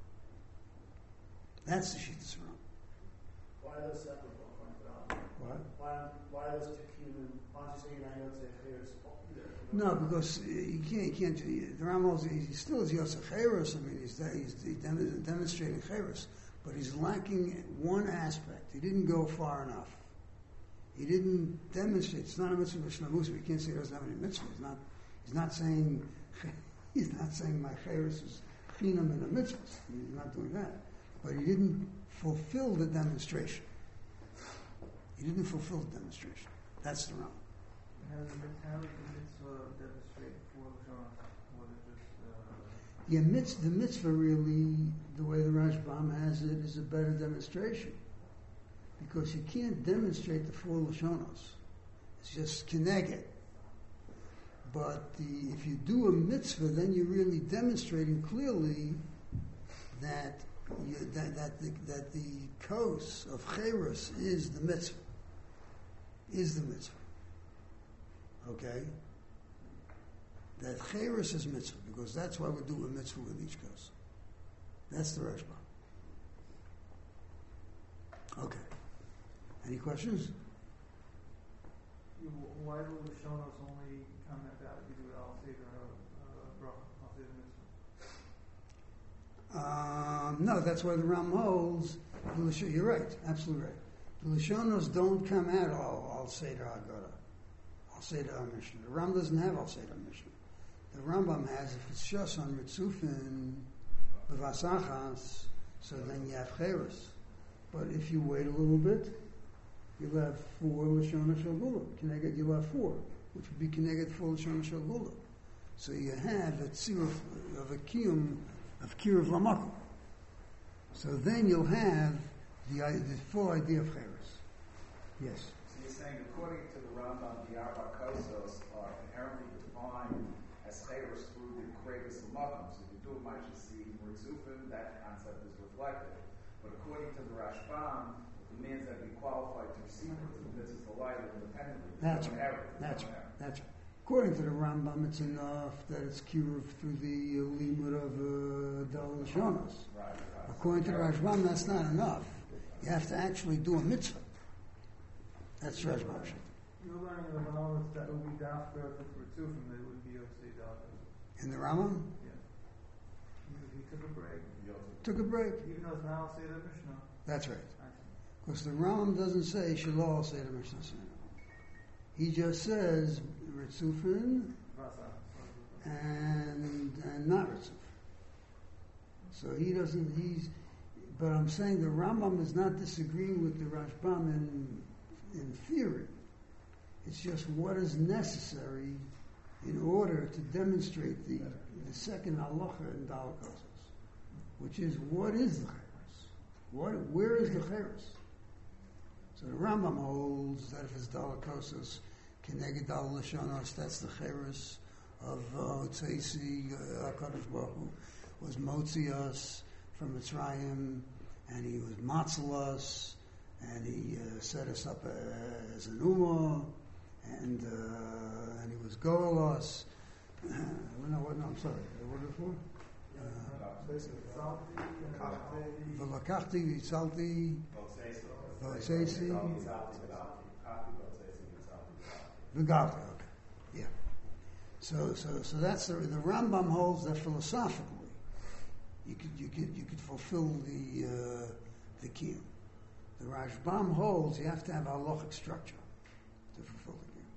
A: That's the Shittas Rambam.
C: Why are those separate?
A: What?
C: Why, why are those two human? Why don't you say you're not Yotze Cheres?
A: No, because you can't. You can't. The Rambam, he still is Yotze Cheres. I mean, he's, he's, he's demonstrating Cheres, but he's lacking one aspect. He didn't go far enough. He didn't demonstrate. It's not a mitzvah b'shnamus. We can't say he doesn't have any mitzvah. He's not. He's not saying. He's not saying my Cheres is chinam in a mitzvah. He's not doing that. But he didn't fulfill the demonstration. He didn't fulfill the demonstration. That's the Rambam.
H: How does the mitzvah demonstrate for John? What is this? Uh...
A: Yeah, mitzvah, the mitzvah really, the way the Rashbam has it, is a better demonstration. Because you can't demonstrate the four Lashonos. It's just kineged. But the, if you do a mitzvah, then you're really demonstrating clearly that you, that, that, the, that the kos of Cheres is the mitzvah. Is the mitzvah. Okay? That Cheres is mitzvah, because that's why we do a mitzvah with each kos. That's the Rashbam. Okay. Any questions?
H: You, why do Lashonos only comment out you do Al Seder uh, Bracha, Al Seder Mitzvah?
A: Um, no, that's why the Ram holds. the Lashon- You're right, absolutely right. The Lashonos don't come out all. I'll say to Haggadah. I'll say to our Mishnah. The Ram doesn't have I'll say to Mishnah. The Rambam has, if it's just on Ritzufin, B'vasachas, so then you have Cheres. But if you wait a little bit, you'll have four Lashon Shagula. Keneged, you'll have four, which would be Keneged four Lashon Shagula. So you have a tziruf of a kiyum of kiruv lamakom. So then you'll have the, the full idea of Cheres. Yes.
B: So you're saying, according to the Rambam, the Arba Kosos are inherently defined as Cheres through the Krevis Lamakom. So if you do a Mashasi Ritzufin, that concept is reflected. But according to the Rashbam, it means that we qualified to receive it. This is the light independently.
A: That's
B: no
A: right.
B: error.
A: That's
B: no
A: right.
B: error.
A: That's right. According to the Rambam, it's enough that it's kiruv through the uh, limud of uh, Dal Lashonos.
B: Right, right.
A: According to the Rashbam, that's not enough. You have to actually do a mitzvah. That's Rashbam.
H: You're learning the Mahalis that would be Dafka if it's Ritzufim, they would be Yosei Dafka.
A: In the Rambam,
H: Yeah. He, he took a break.
A: took a break.
H: Even though it's not Al Seder Mishnah.
A: That's right.
H: Actually.
A: Because the Rambam doesn't say Shalol say the Mishnah Sina. He just says Ritzufin
H: Vasa.
A: and and not Ritzufin. So he doesn't. He's. But I'm saying the Rambam is not disagreeing with the Rashbam in in theory. It's just what is necessary in order to demonstrate the the second halacha in Dal Kosos, which is what is the Cheres? What where is the Cheres? So the Rambam holds that if it's Dal Kosos, Keneged Dal Lashonos, that's the Cheres of Otzeisi uh, HaKadosh Baruch Hu was Motzias from Mitzrayim, and he was Matzalas, and he uh, set us up uh, as an Ummah, and uh, and he was Golos. Uh, no, what, no, I'm sorry. What was it for? V'lakachti v'tzalti v'otzeisi v'galti. Okay, yeah. So, so, so that's the the Rambam holds that philosophically, you could you could you could fulfill the uh, the kiyum. The Rashbam holds you have to have a halachic structure to fulfill the kiyum.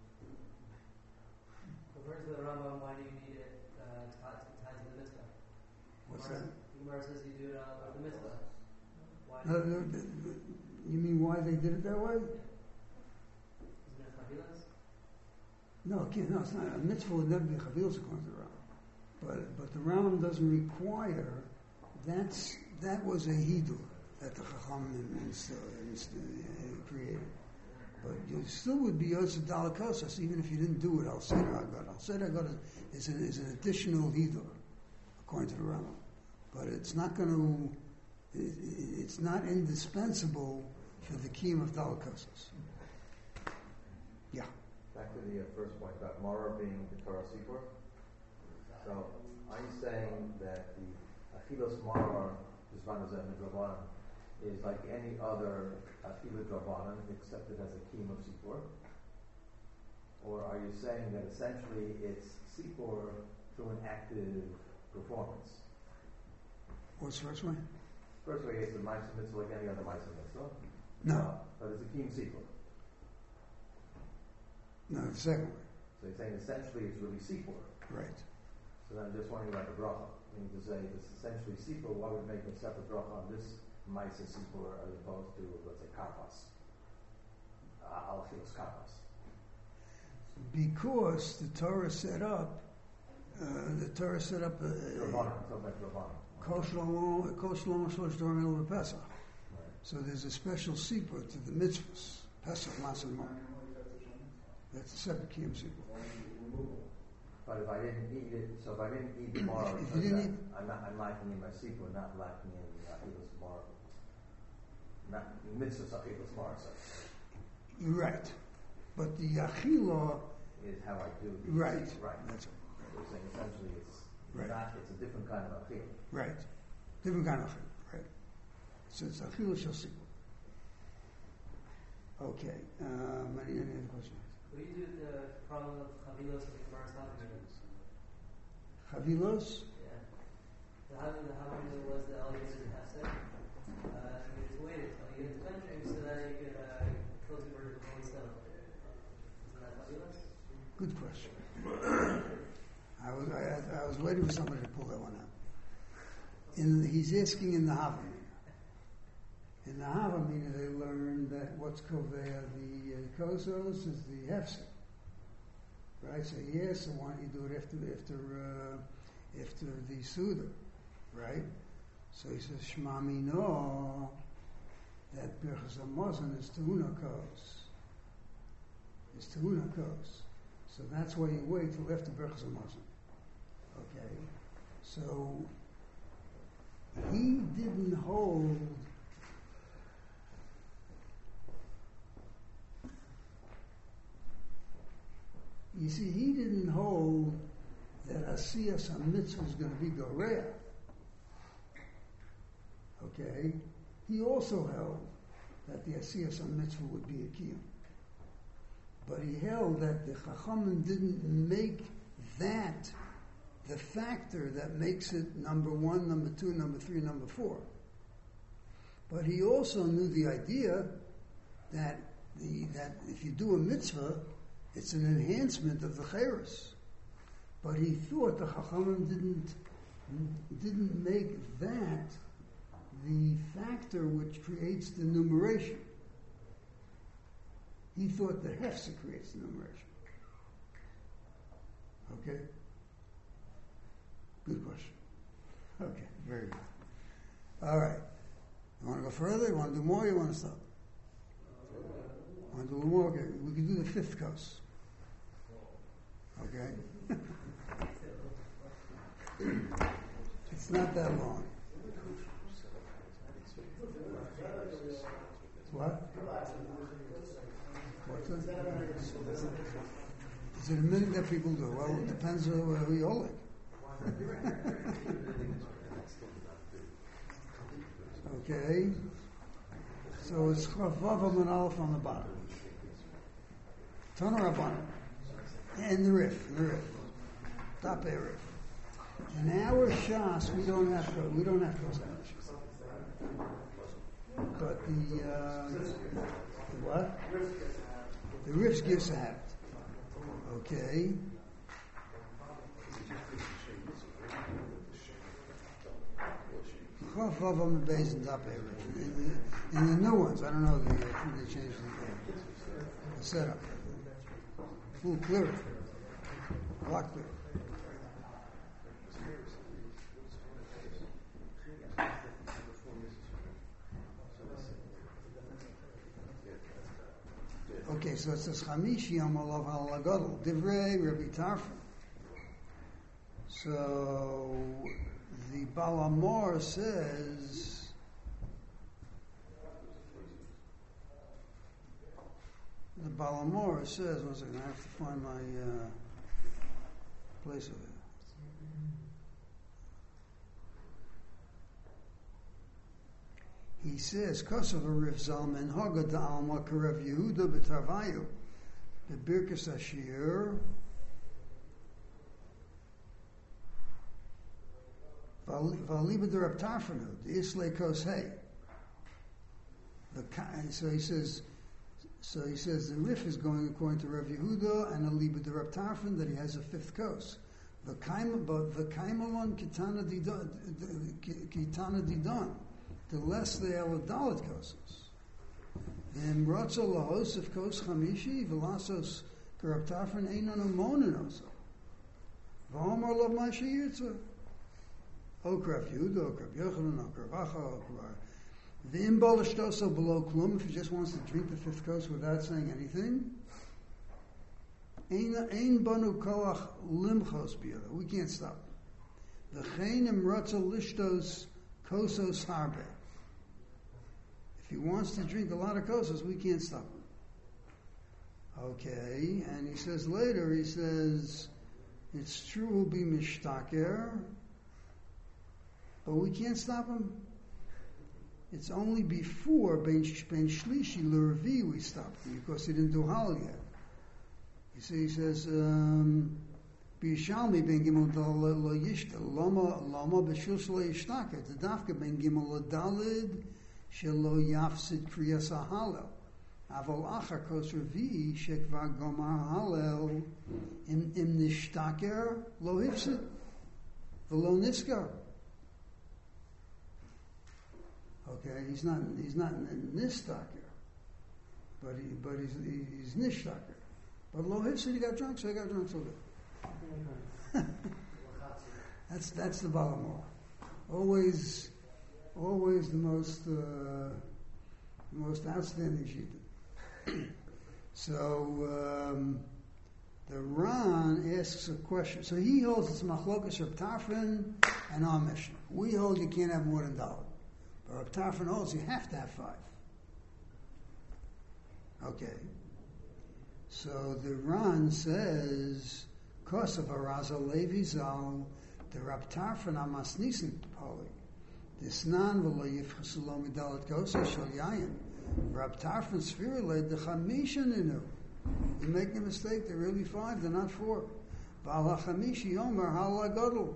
I: According to the Rambam, why do you need it uh, tied tied to the mitzvah?
A: What's
I: Gemara-
A: that?
I: Gemara says you do it on the mitzvah. Why?
A: No, no, the, the, you mean why they did it that way?
I: Isn't it chavilas?
A: No, it can't, no, it's not. A mitzvah would never be chavilas according to the Rambam. But but the Rambam doesn't require. That's that was a hidur that the Chacham inst- inst- uh, created. But you still would be Yosef Dalakosas even if you didn't do it. Al Seder Haggadah. Al Seder Haggadah is an, is an additional hidur according to the Rambam. But it's not going to. It, it's not indispensable for the kiyum of Dalakosas. Yeah.
G: Back to the uh, first point about Mara being the Torah Sipur. So, are you saying that the Achilos Mara, Zvanazem and Drabanan, is like any other Achilah Drabanan, accepted as a kiyum of Sipur? Or are you saying that essentially it's Sipur through an active performance?
A: What's the first one?
G: First way is the Ma'aseh Mitzvah like any other Ma'aseh Mitzvah.
A: No.
G: But it's a kiyum Sipur.
A: No, the second one.
G: So you're saying essentially it's really Sipur.
A: Right.
G: So then I'm just wondering about the bracha. I mean, to say it's essentially Sipur, why would make a separate bracha on this Ma'aseh Sipur as opposed to, let's say, Karpas? Uh, Al-Chilos Karpas.
A: Because the Torah set up, uh, the Torah set up a
G: Rabbanan, I'm talking about Rabbanan.
A: Koshlomo Shlosh Dorim El Pesach.
G: Right.
A: So there's a special sipur to the mitzvahs. Pesach, Matzah, Mar. That's a separate kiyum sipur.
G: But if I didn't eat it, so if I didn't eat the Mara,
A: If you didn't eat-
G: I'm, not, I'm lacking in my Sipur, not lacking in the Achilos Mara. Not mitzvahs Achilos Mara, so
A: You're right. But the achila,
G: is how I do the
A: right.
G: Right.
A: That's
G: You're saying essentially it's
A: Right.
G: not, it's a different kind of Achil.
A: right. Different kind of achila, right. So it's achila shel sipur. Okay. Um, any, any other questions?
I: What do you do with the problem of Chavilos and the Gemara's talking about?
A: Chavilos?
I: Yeah. The Havila, the Havila was the elevated asset. Uh, you just waited until you get the country so that you could uh, close the bird before we settle. Isn't that Chavilos?
A: Good question. I was I, I was waiting for somebody to pull that one out. In the, he's asking in the Havamina. In the Havamina, they learned that what's kovea the uh, kosos is the hefsek. Right? So yes, so why don't you do it after after uh, after the suda, right? So he says Shema Mino that Birchas Hamazon is Tehuna Kos. Is Tehuna Kos. So that's why you wait till after Birchas Hamazon. Okay? So he didn't hold you see, he didn't hold that Asiyas HaMitzvah was going to be Goreah. Okay? He also held that the Asiyas HaMitzvah would be a Kiyum. But he held that the Chachamim didn't make that the factor that makes it number one, number two, number three, number four. But he also knew the idea that the that if you do a mitzvah, it's an enhancement of the Cheres. But he thought the Chachamim didn't didn't make that the factor which creates the numeration. He thought the Hefsek creates the numeration. Okay? Good question. Okay, very good. All right. You want to go further? You want to do more? You want to stop? Want to do more? Okay, we can do the fifth coast. Okay? It's not that long. What? What's that? Is it a minute that people do? Well, it depends on who you like. Okay, so it's Chavav and Aleph on the bottom. Tana Rabbanan. And the Rif, the Rif. Top A Rif. In our Shas, we don't have to, we don't have to go But the, uh, the what? The Rifs gives a habit. Okay. Chavav on the base and top A Rif. In the, in the new ones, I don't know, the, I think they changed the, the setup. Full clear. A lot clearer. Okay, so it says Chamishi Amalav Halagadol Divrei Rabbi Tarfon. So the Balamor says the Balamor says one second, I have to find my uh, place of it. He says, Kosovo Riv Zalman Hagad Alma Karev Yehuda B'Tarvayu B'Birkas Ashir V'Aliba D'Rab Tarfanu D'Islay Kos Hey. So he says, so he says the Rif is going according to Rav Yehuda and Aliba D'Rab Tarfan that he has a fifth kos. V'Kaima but V'Kaimalon Kitana Didon Kitana Didon. The less they are dalit kosas. And Ratza lahos of kos chamishi v'lasos karab tafran einon amonin also. V'omar lav ma sheyirtza. Okrav Yehuda, Okrav Yochanan, Okrav Acha, Okrav. V'im balashtoso below klum, if he just wants to drink the fifth kos without saying anything. Ein banu koach limchos biyada. We can't stop. V'chein im ratza lishtos kosos harbe. If he wants to drink a lot of kosos, we can't stop him. Okay, and he says later, he says, it's true he'll be mishtaker, but we can't stop him. It's only before Ben, ben Shlishi L'Revi we stopped because he didn't do Hal yet. You see, he says, um, B'Yishalmi Ben Gimel Lo Yishta Lama Lama B'Shul Shlo Yishtaker the Dafka Ben Gimel Lo Dalid Shelo Yafsid Kriyas HaHalel Aval Achar Kos Revi Shekvar Gomar Halel Im Im Nishtaker Lo Hifsid V'Lo Niskar. Okay, he's not he's not Nistaker, but he but he's he's Nishtaker. But Lo Hifsid, he got drunk, so he got drunk so good. that's that's the Balamor. Always, always the most uh, the most outstanding shita. So um, the Ran asks a question. So he holds it's Machlokas Reb Tarfon and our Mishnah. We hold you can't have more than dollar. But Reb Tarfon holds you have to have five. Okay. So the Ran says, "Kos of Araza Levi Zal, the Reb Tarfon Amas Nisan Poli, Disnan v'lo Yifchasu lo midalat kosa shel yayin. Reb Tarfon Sfira led the Chamisha Ninu. You make a mistake. They're really five. They're not four. V'ala Chamishi Yomer Hala Gadol.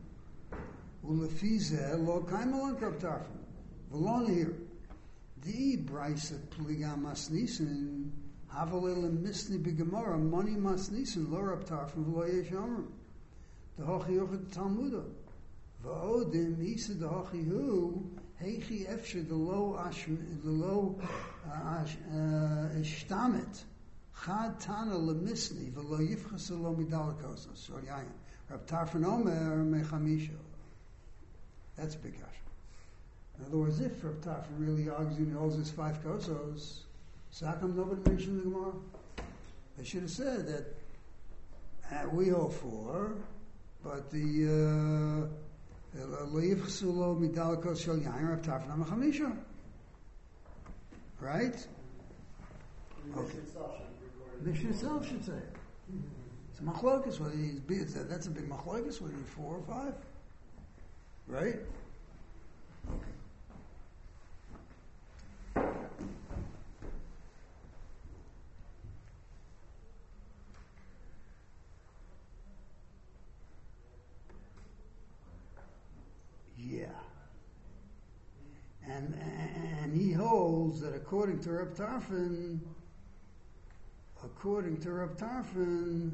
A: Ulefize lo Kaimalan Reb Tarfon. V'lon here. Di Brisa Pliga Mas Nisan." Havalel misni b'gemara money mas nisan lo Reb Tarfon v'lo yesh amrim. The hochi yochet Talmuda. V'odim isa the hochi hu heichi efshe the lo ash the lo ash ishtamet chad tana lemisni v'lo yifchas lo midalakos so yayin Reb Tarfon omer mechamisha. That's a big kasha. In other words, if Reb Tarfon really argues and he holds his five kosos, so how come nobody mentioned the Gemara? They should have said that uh, we hold four, but the Leif Chasulo Midalakos Shel Yain Reb Tarfon Chamisha. Right? Okay. The Mishnah itself should say it. It's a machlokas whether he's that's a big machlokas whether he's four or five. Right? Okay. Yeah. And, and he holds that according to Reb Tarfon, according to Reb Tarfon,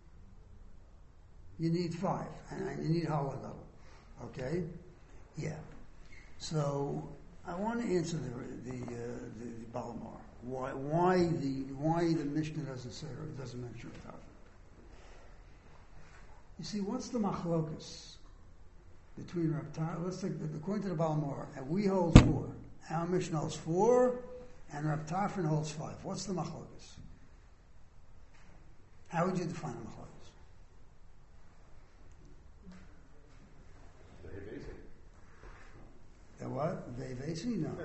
A: you need five, and you need halagadol. Okay? Yeah. So I want to answer the the uh, the, the Balamar. Why why the why the Mishnah doesn't say or doesn't mention Reb Tarfon? You see, what's the machlokas between Reb Tarfon? Let's take the, according to the Balamar, and we hold four. Our Mishnah holds four, and Reb Tarfon holds five. What's the machlokas? How would you define a machlokas? The what? Vevesi? No.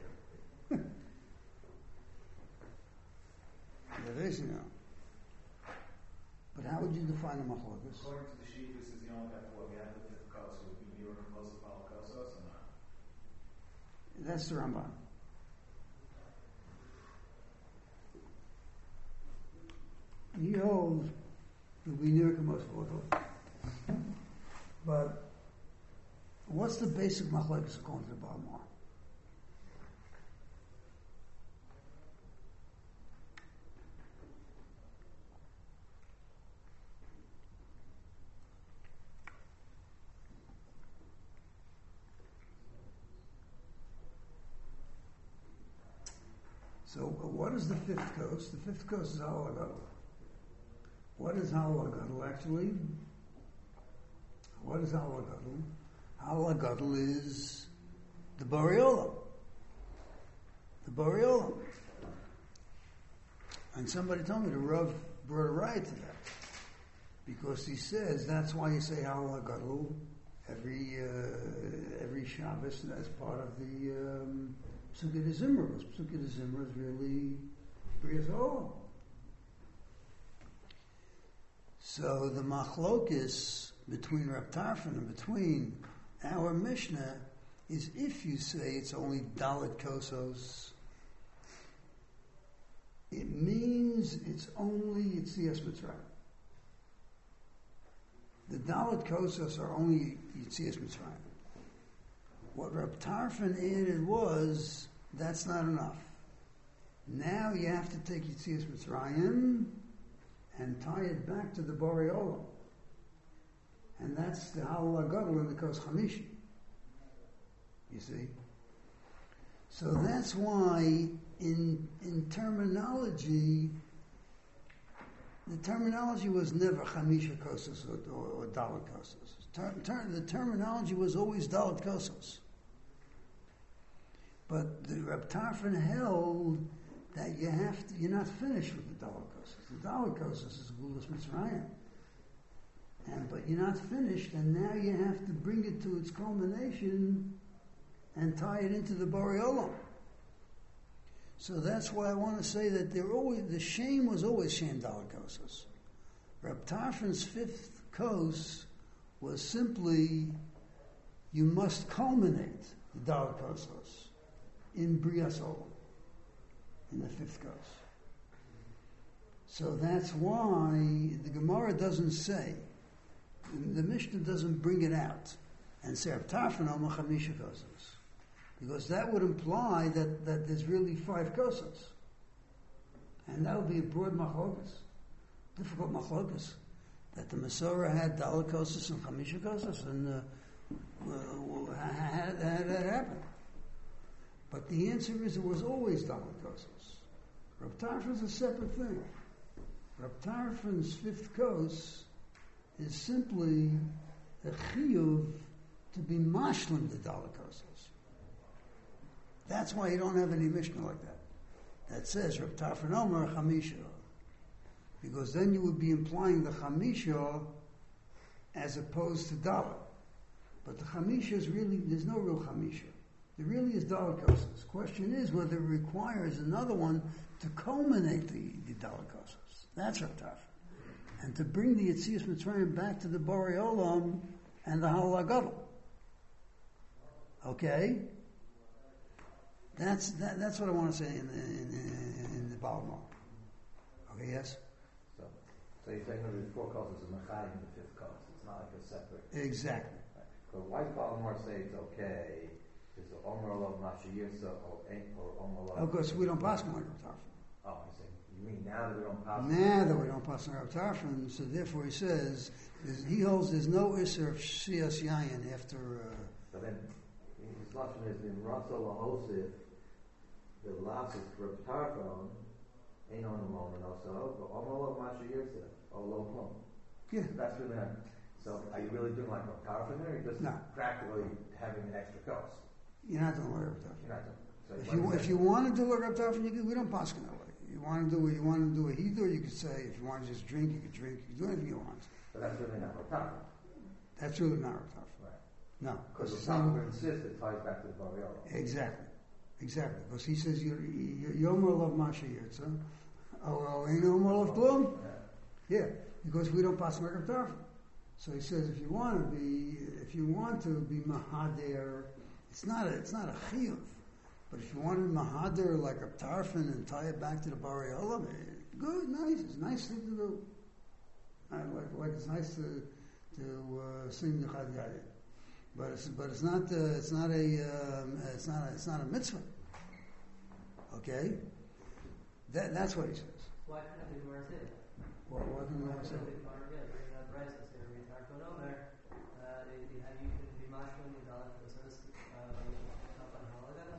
A: Vevesi? No. But how would you define a machlokas?
B: According to the sheet, this is the only have what we have the fifth kosos. Would be your close of all kosos or not?
A: That's the Ramban. He holds that we near Kamos Voto. But what's the basic machlokes according to the Balamar? So what is the fifth coast? The fifth coast is Halagadol. What is Halagadol actually? What is Halagadol? Halagadol is the Boreolam. The Boreolam. And somebody told me the Rav brought a right to that. Because he says that's why you say Halagadol every uh, every Shabbos as part of the um, Psukkah de Zimra. Because Psukkah de Zimra is really Brias Olam. So the machlokis between Reb Tarfon and between our Mishnah is if you say it's only Dalit Kosos, it means it's only Yitzias Mitzrayim. The Dalit Kosos are only Yitzias Mitzrayim. What Reb Tarfon added was, that's not enough. Now you have to take Yitzias Mitzrayim and tie it back to the Borei Olam. And that's the Halal Gadol in the Kos Chamishi. You see? So that's why in in terminology, the terminology was never Chamisha Kosos or, or, or Dalit Kosos. Ter, ter, the terminology was always Dalit Kosos. But the Reb Tarfon held that you have to, you're not finished with the Dalit Kosos. The Dalit Kosos is Gulas Mitzrayim. And, but you're not finished, and now you have to bring it to its culmination and tie it into the Borei Olam. So that's why I want to say that there always, the shame was always Shem Dalit Kosos. Reb Tarfon's fifth kos was simply, you must culminate the Dalit Kosos in Brias Olam, in the fifth kos. So that's why the Gemara doesn't say, the Mishnah doesn't bring it out and say Reb Tarfon Omer Chamisha Kosos, because that would imply that, that there's really five kosos, and that would be a broad machlokas, difficult machlokas, that the Masorah had Dalit Kosos and Chamisha Kosos, and uh, uh, how did that happen? But the answer is it was always Dalit Kosos. Reb Tarfon's a separate thing. Reb Tarfon's fifth kos is simply a chiyuv to be mashlim the Dalit Kosos. That's why you don't have any Mishnah like that. That says Reb Tarfon Omer Chamisha. Because then you would be implying the Chamisha as opposed to Dalit. But the Chamisha is really, there's no real Chamisha. There really is Dalit Kosos. The question is whether it requires another one to culminate the, the Dalit Kosos. That's Reb Tarfon. And to bring the Yitzias Mitzrayim back to the Borei Olam and the Halal Gadol. Okay? That's that, that's what I want to say in the, in, in, in the Balamar. Okay, yes?
G: So, so you're saying that the four causes is Machai in the fifth cause. It's not like a separate.
A: Exactly.
G: Right. So why does Balamar say it's okay? Is the Omer Olav Mashayirsa or or Omer Olav?
A: Of course, we don't pass on Reb Tarfon.
G: Oh, I'm saying, you mean now that we don't pass
A: Now that we don't pass on Reb Tarfon, so therefore he says, he holds there's no Isser of Shiyas Yayin after... Uh,
G: so then, his lesson is in Ratzah Lahosif, the last is Reb Tarfon, ain't on the moment also, but Omer Olav Mashayirsa, or Lo Klum.
A: Yeah.
G: That's really not. So are you really doing like Reb Tarfon there, or just
A: no.
G: practically having an extra cost?
A: You're not doing Reb Tarfon.
G: You're not doing. So
A: if you if you want to do a Reb Tarfon, you can, we don't pass on that way. You want to do you want to do a Hidur, you could say if you want to just drink, you could drink. You can do anything you want.
G: But that's really not Reb Tarfon.
A: That's really not Reb Tarfon.
G: Right.
A: No,
G: because the
A: same,
G: Tarfon insists it ties back to the Borei Olam.
A: Exactly, exactly. Because he says you're Yomer Lov Masha Yirtza, or ain't Yomer Lov Glum. Yeah, because we don't pass on Reb Tarfon. So he says if you want to be if you want to be Mahader, it's not a it's not a chiyuv. But if you wanted Mahader like a Tarfon and tie it back to the Borei Olam, good, nice. It's a nice thing to do. I like, like it's nice to to uh, sing the Chad Yadid. But it's but it's not uh, it's not a um, it's not a, it's not a mitzvah. Okay, that that's what he says.
I: Why can't the Gemara say that?
A: Well, what can the Gemara say?
I: The Gemara again, bring that price. I say Reb Tarfon Omer. Uh, you can be mashlim with Dalit Kosos up on Halaga.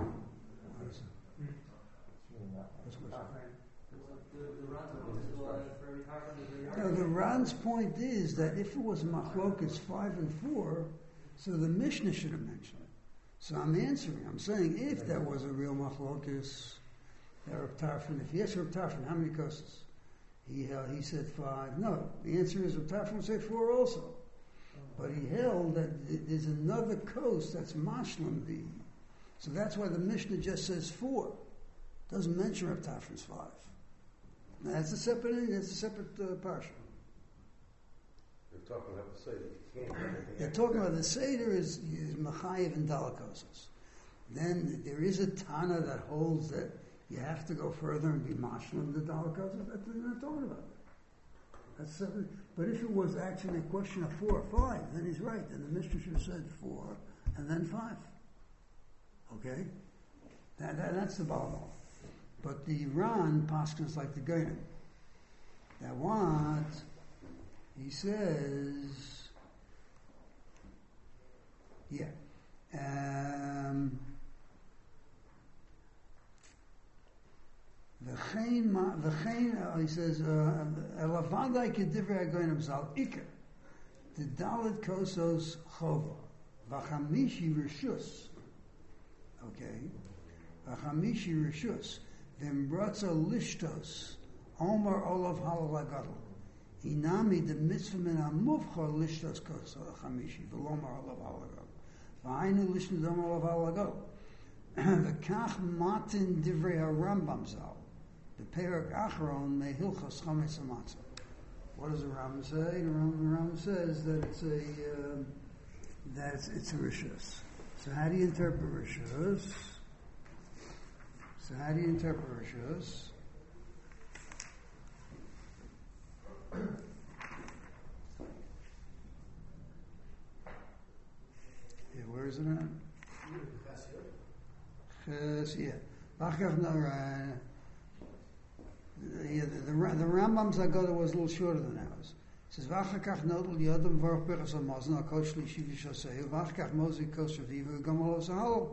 A: No, the Ran's point is that if it was Machlokas five and four, so the Mishnah should have mentioned it. So I'm answering. I'm saying if that was a real Machlokas, Reb Tarfon, if yes, Reb Tarfon, how many kosses? He held, he said five. No, the answer is Reb Tarfon would say four also. But he held that there's another kos that's Mashlam the. So that's why the Mishnah just says four. Doesn't mention Reb Tarfon's five. Now, that's a separate. That's a separate uh, parsha.
F: They're talking about the Seder. You can't have anything
A: They're
F: after
A: talking
F: that.
A: about the Seder is, is Machayev and Dalakosos. Then there is a Tana that holds that you have to go further and be Mashlim the Dalakosos. That's what they're not talking about. That's seven. But if it was actually a question of four or five, then he's right. Then the Mishnah should have said four and then five. Okay? That, that, that's the Baal. But the Ran paskins like the Gainim. Now what? He says, yeah. Um, V'chein, ma- v'chein, uh, he says, Elavadai kedivrei hagoyim zal iker, the dalit kosos chova, v'chamishi rishus, okay, v'chamishi rishus, v'mbratza lishtos, Omer olav halal agadol, inami the mitzvah min hamuvcha lishtos kosos chamishi, v'lomer olav halal agadol, v'ainu lishtos omer olav halal agadol, v'kach matin divrei harambam zal, the Perak Acharon Mehilchas Chametz Matzah. What does the Rambam say? The Rambam, Rambam says that it's a um, that it's, it's a rishus. So how do you interpret rishus? So how do you interpret rishus? Yeah, where is it at? Ches, yeah. Bachach no. Uh, Yeah, the, the, the Rambam's Haggadah was a little shorter than ours. It says, "V'achakach nodel yodem v'arach birchas hamazon ha'kol shlishi v'shasei v'achakach mozik kol shaviv v'gamol osahalo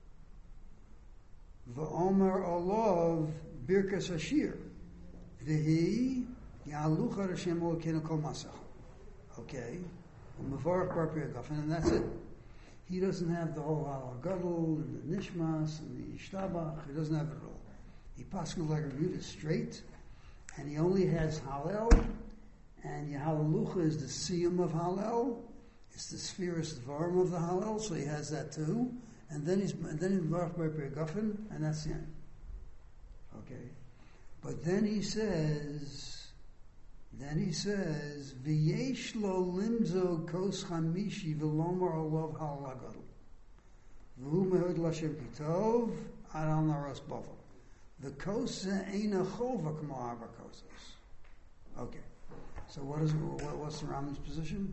A: v'omer olav birkas hashir v'hi ya'alucha Hashem olkeinu kol masach." Okay, v'mevarach bar pirgafen, and that's it. He doesn't have the whole halal gadol and the nishmas and the ishtabach. He doesn't have it at all. He passes like a Yudah straight, and he only has Hallel, and Yahalalucha is the siyum of Hallel, it's the spherus dvarim of the Hallel, so he has that too, and then he's and then he's Baruch by Pergufen, and that's the end. Okay, but then he says, then he says, V'yesh lo limzo kos chamishi v'lomar olav halagadol, v'hu meod l'Hashem kitov ad al naras bavel. The kosa ain't a chova k'mo ha'ava kosas. Okay. So what is what, what's the Rambam's position?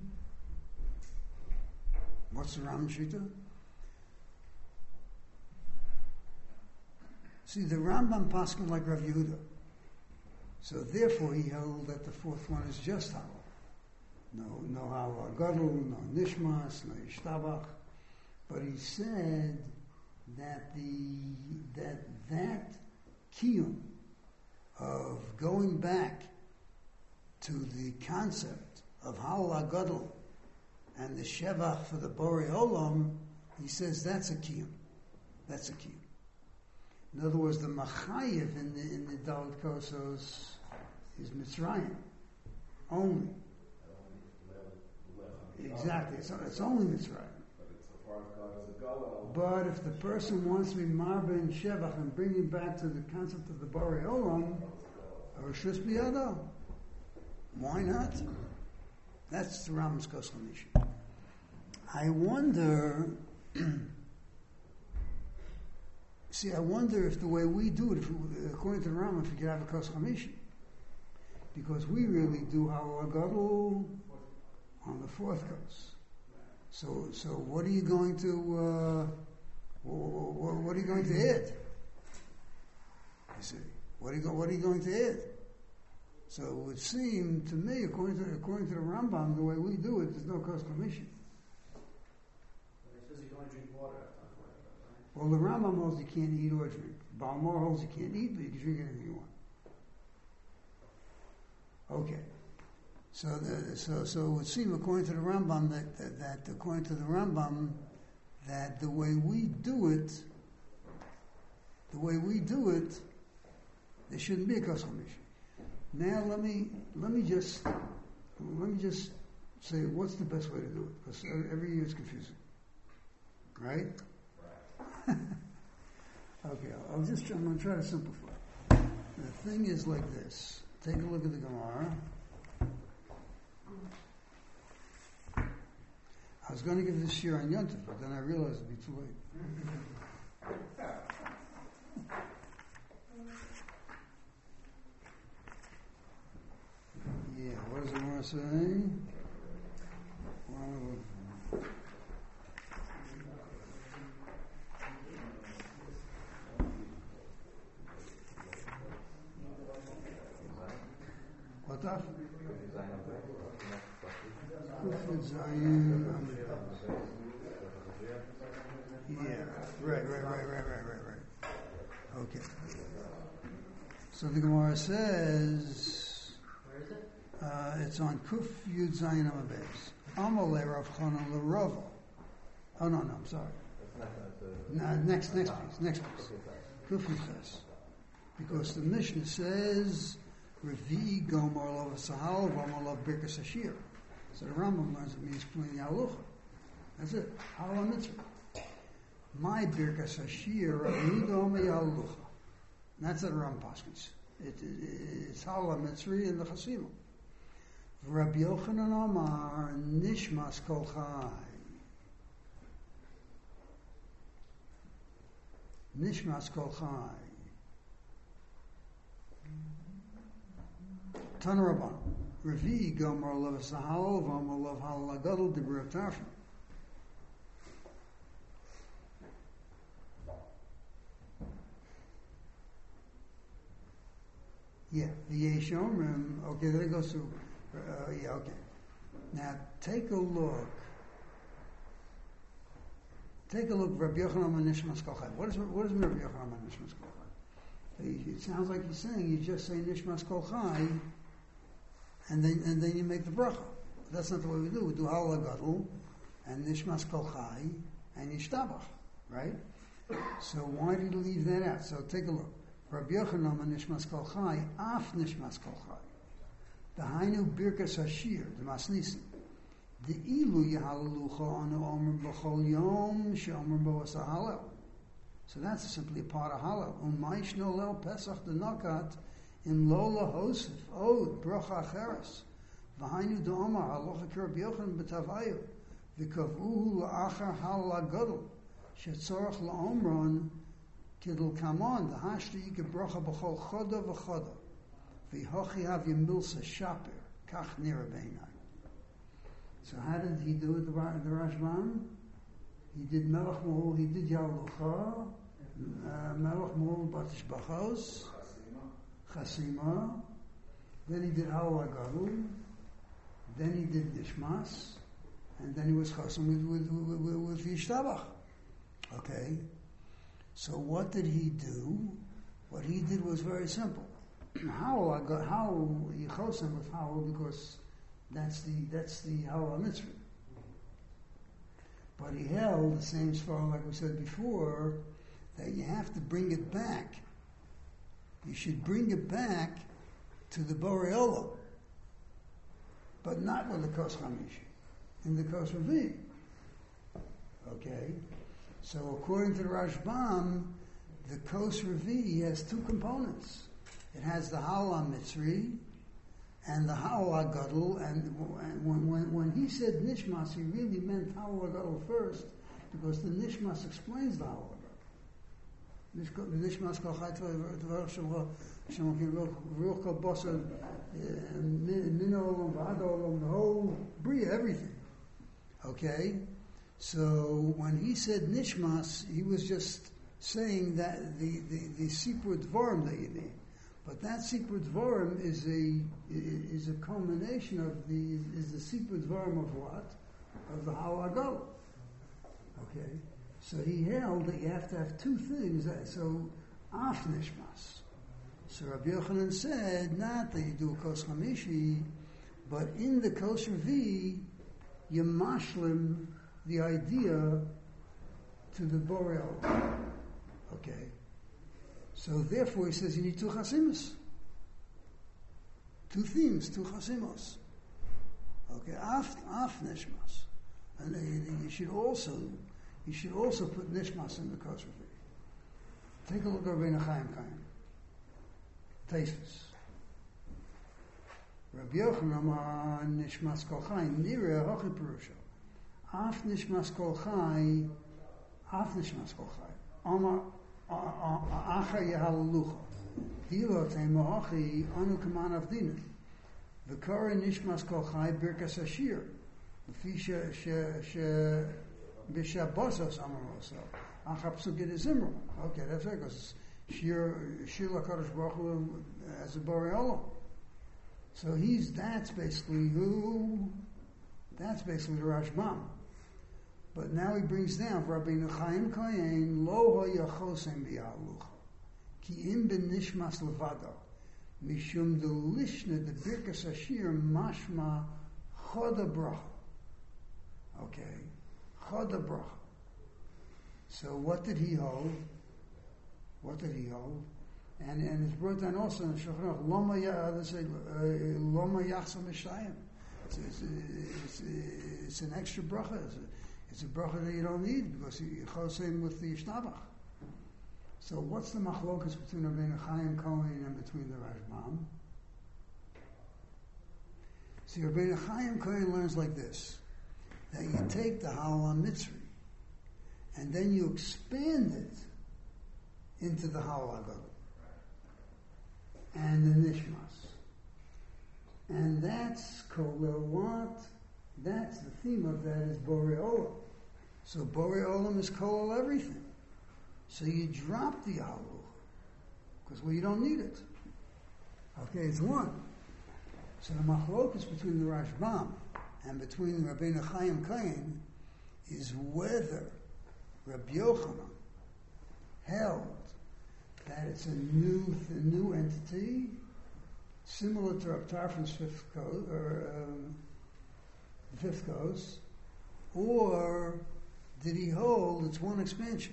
A: What's the Rambam shita? See, the Rambam paskin like Rav Yehuda. So therefore he held that the fourth one is just halal. No, no halal gadol, no nishmas, no ishtabach. But he said that the that that kiyum of going back to the concept of halal gadol and the shevach for the borei olam, he says that's a kiyum. That's a kiyum. In other words, the machayev in the in the Dalit Kosos is Mitzrayim only. Exactly, it's, it's only Mitzrayim. But if the person wants to be marba and shevach and bring him back to the concept of the borei olam, or shus biyado, why not? That's the Rambam's Kos Chamishi. I wonder. See, I wonder if the way we do it, if we, according to the Rambam, if we could have a Kos Chamishi, because we really do Halal Gadol on the fourth Kos. So, so what are you going to, uh, what, what are you going to add? You see, what are you, what are you going to add? So it would seem to me, according to according to the Rambam, the way we do it, there's no Kos Chamishi.
C: It says you can only drink water after right?
A: Well, the Rambam holds you can't eat or drink. Balmor holds you can't eat, but you can drink anything you want. Okay. So, the, so, so it would seem, according to the Rambam, that, that, that according to the Rambam, that the way we do it, the way we do it, there shouldn't be a Kos Chamishi. Now let me let me just let me just say what's the best way to do it, because every year is confusing, right? Right. Okay, I'll just I'm going to try to simplify. The thing is like this. Take a look at the Gemara. I was going to give this year on Yontif, but then I realized it'd be too late. Yeah, what does it want to say? Well, what that? Yeah, right, right, right, right, right, right, right. Okay. So the Gemara says,
I: Where is it?
A: uh, it's on Kuf Yud Zayin Amabez. Amalei Rav Chanan L'Ravo. Oh no, no, I'm sorry. No, next, next piece, next piece. Kuf Yud Ches. Because the Mishnah says, Revi Gomar Lov Sahal V'Amar Lov Birkas Hashir. So the Rambam learns it means Pliny Alucha. That's it. Hala Mitzvah. My Birkas Hashir Revi Gomar Alucha. That's the Rambam Paskins. It, it, it's Hala Mitzvah in the Chasimah. Rabbi Yochanan Amar Nishmas Kol Chai. Nishmas Kol Chai. Tan Rabban. Revi Gomar Lov Sahal V'Amar Lov Hal Lagadol Dibur Tarfim. Yeah, the Yesh Omrim. Okay, there it goes to. Uh, yeah, okay. Now take a look. Take a look. Rabbi Yochanan Nishmas Kol Chai. What is what is Rabbi Yochanan Nishmas Kol Chai? It sounds like he's saying you just say Nishmas Kol Chai, and then and then you make the bracha. That's not the way we do. We do Hal Lagadol and Nishmas Kol Chai and Yishtabach, right? So why did he leave that out? So take a look. Rabbi Yochanan Nishmas Kol Chai, Af Nishmas Kol Chai. The Hainu Birkas Hashir, the Masnisim. The Ilu Yahalalucha Anu Omer B'chol Yom Sheomer Bo'as Halal. So that's simply a part of Halal. Umaish Nolel Pesach the Nakat in Lola Hosef Od Bracha Acheres. V'Hainu the Omar Halacha Rabbi Yochanan B'Tavayu. V'Kavuhu La'achar Halal Gadol Shetzorach La'omron Kidul Kamon the Hashti Yike Bracha B'chol Choda V'Choda. V'hochi hav yimilsa shaper kach nira beinai. So how did he do it? The, the Rashbam, he did Melech Mohul, he did Yalucha, uh, Melech Mohul Batish Bachos, Chasima. Then he did Hal Lagadol. Then he did Nishmas, and then he was Chasim with with with, with Yishtabach. Okay. So what did he do? What he did was very simple. How I got how you chosen with how because that's the that's the Hal Mitzvah. But he held the same svara like we said before that you have to bring it back. You should bring it back to the Borei Olam, but not with the Kos Chamishi, in the Kos Revi. Okay, so according to the Rashbam, the Kos Revi has two components. It has the Hala Mitzri and the Hala Gadol, and when, when, when he said Nishmas, he really meant Hala Gadol first, because the Nishmas explains the Hala Gadol. Nishmas Kol Chai Tvarach Shem Ruch Kol Basar Min Olam V'Ad Olam, the whole Bria, everything. Okay? So when he said Nishmas, he was just saying that the, the, the Sipur Dvarim that you need. But that Sipur Dvarim is a is a culmination of the is the Sipur Dvarim of what? Of the Hal Lagadol. Okay, so he held that you have to have two things. So Af Nishmas. So Rabbi Yochanan said not that you do a Kos Chamishi, but in the Kos Revi you mashlim the idea to the Borei Olam. Okay. So therefore he says you need two chasimus. Two themes, two chasimos. Okay, af, af nishmas. And uh, you should also you should also put nishmas in the Kos Revi. Take a look at Rabbeinu Chaim Chaim. Teisvis. Rabbi Yochanan Amar Nishmas Kol Chaim Nira Hochi Perusha. Af nishmas kol chai, af nishmas kol chai. Omar acha yehalalucha. Dilo teimo achi anu kaman avdina. V'kara nishmas kol chai birkas ashir. V'fi she she b'shabosas amaroso. Acha psukid izimro. Okay, that's right, because shir shir l'kadosh baruch hu as a borei olam. So he's that's basically who. That's basically the Rashbam. But now he brings down Rabbeinu Chaim Kohen lo hoyachosem bi'alucha ki im ben nishmas levado mishum de lishna de birkas ashir mashma choda bracha. Okay, choda bracha. So what did he hold? What did he hold? And and it's brought down also in Shulchan Aruch loma ya they say loma yachsam mishayim. It's, it's, it's, it's an extra bracha. It's a, it's a bracha that you don't need because you chosein with the Yishtabach. So what's the machlokas between Rabbeinu Chaim Kohen and between the Rashbam? See, Rabbeinu Chaim Kohen learns like this, that you take the Halal Mitzri and then you expand it into the Halal Gadol and the Nishmas. And that's Kolel what? That's the theme of that is Borei Olam. So Borei Olam is Kolel everything. So you drop the Aluch, because well you don't need it. Okay, it's one. So the machlokus between the Rashbam and between the Rabbeinu Chaim Kohen is whether Rabbi Yochanan held that it's a new a new entity, similar to Rav Tarfon's fifth coast, or um, the fifth coast, or did he hold it's one expansion?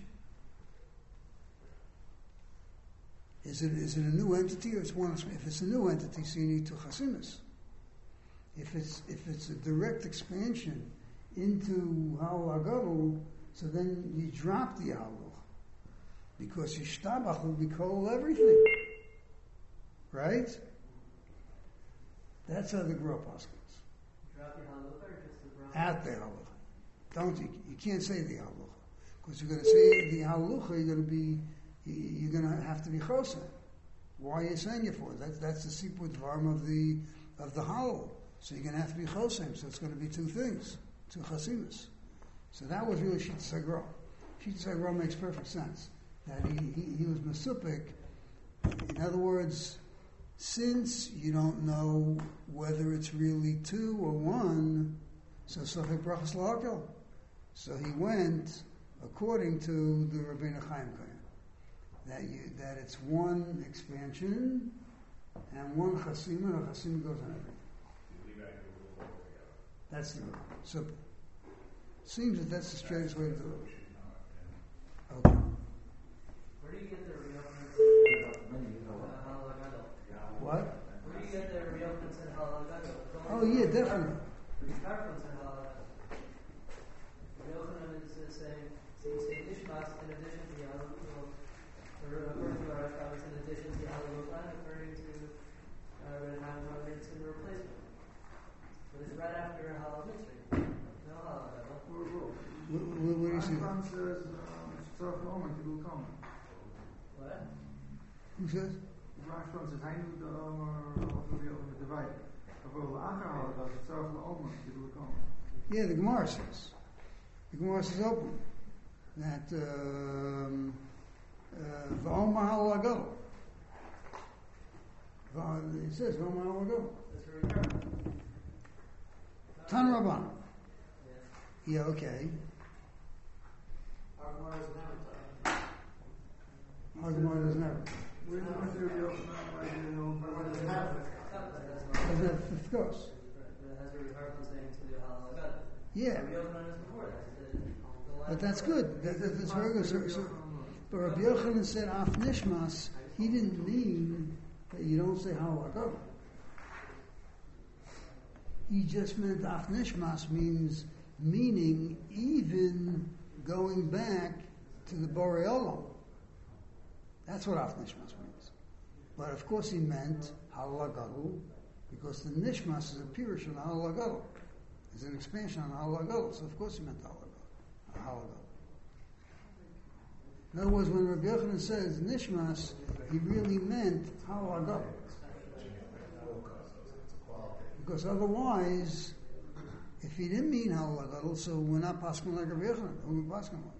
A: Is it is it a new entity or it's one expansion? If it's a new entity, so you need two chasimus. If it's if it's a direct expansion into Halal Gadol, so then you drop the Aluch, because Yishtabach will be kol everything, right? That's how the Gro Paskins.
I: Drop the halacha or just the bracha?
A: At the halacha. Don't you? You can't say the halacha because you're going to say the halacha. You're going to be. You're going to have to be chosen. Why are you saying it for? That's that's the sipur dvarim of the of the halal. So you're going to have to be chosen. So it's going to be two things, two chasimus. So that was really Shittas HaGro. Shittas HaGro makes perfect sense. That he he, he was mesupik. In other words, since you don't know whether it's really two or one, so Sofek Brachas L'Hakel. So he went according to the Rabbeinu Chaim Kohen, that you that it's one expansion and one chasima, and a chasima goes on everything. That's the so. Seems that that's the straightest way to do it. Okay.
I: Where do you get the real Halal Gadol?
A: What?
I: Where do you get the real Halal Gadol?
A: Oh yeah, definitely.
I: Tarfon's in Halal Gadol. Yochanan is saying, so you say Nishmas in addition to Halal Gadol, or according to our Rashbam, it's in addition to Halal Gadol, according to uh, Red Ham, it's in the replacement. But it's right after Halal Mitzri. No Halal Gadol.
A: What, what, what do you see?
H: Rashbam says, Tzarech L'Omer, Kibul Kama.
I: What?
A: Who says?
H: Rashbam says, Hainu the Omer, also the Omer divided. Avol Achar Halal, Tzarech L'Omer, Kibul Kama.
A: Yeah, the Gemara says. The Gemara says open that um, uh, V'omar Halal Gadol. It says V'omar Halal Gadol.
I: That's where we come.
A: Tan Rabban.
I: Yeah.
A: Yeah, okay.
C: Our Gemara is never done.
A: Our Gemara doesn't have it.
H: Where do you get the Yochanan,
C: Our Gemara doesn't have it.
A: Doesn't have fifth coast.
I: But it has Rabbi Tarfon saying to the Halal Gadol.
A: Yeah,
I: Rabbi Yochanan is before that. The, the
A: but that's good. That, that, that's very good. So, so, but Rabbi Yochanan said Af Nishmas. He didn't mean that you don't say Halal Gadol. He just meant Af Nishmas means meaning even going back to the Borei Olam. That's what Af Nishmas means. But of course he meant Halal Gadol because the Nishmas is a pirush of the Halal Gadol. It's an expansion on Halagol, so of course he meant Halagol. Halagol. In other words, when Rabbi Yochanan says Nishmas, he really meant Halagol. Because otherwise, if he didn't mean Halagol, so we're not passing like Rabbi Yochanan. Who are we passing like?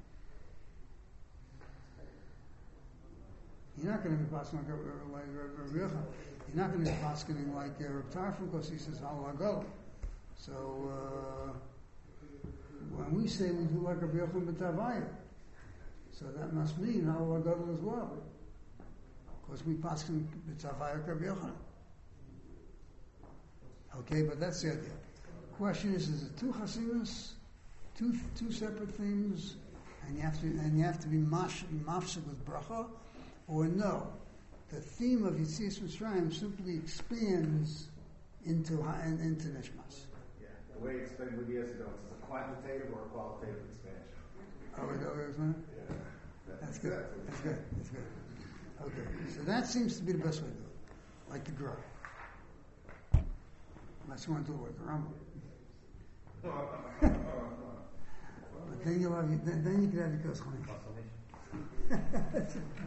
A: You're not going to be passing like Rabbi Yochanan. You're not going to be passing like uh, Rabbi Tarfon because he says Halagol. So uh, when we say we do like Rabbi Yochanan b'Tavaya, so that must mean Halagol as well, because we pass in b'Tavaya Rabbi Yochanan. Okay, but that's the idea. Question is: is it two chasimus, two two separate things, and you have to and you have to be mash mafsek with bracha, or no? The theme of Yetzias Mitzrayim simply expands into into Nishmas.
B: Yeah, the way it's explained with years ago, it's a quantitative or a qualitative expansion.
A: Oh, it is, isn't it?
B: Yeah,
A: That's good. That's good. That's good. Okay, so that seems to be the best way to do it, like the grow. Unless you want to do it like the Rambam. But then you'll have then, then you can have your kos chamesh.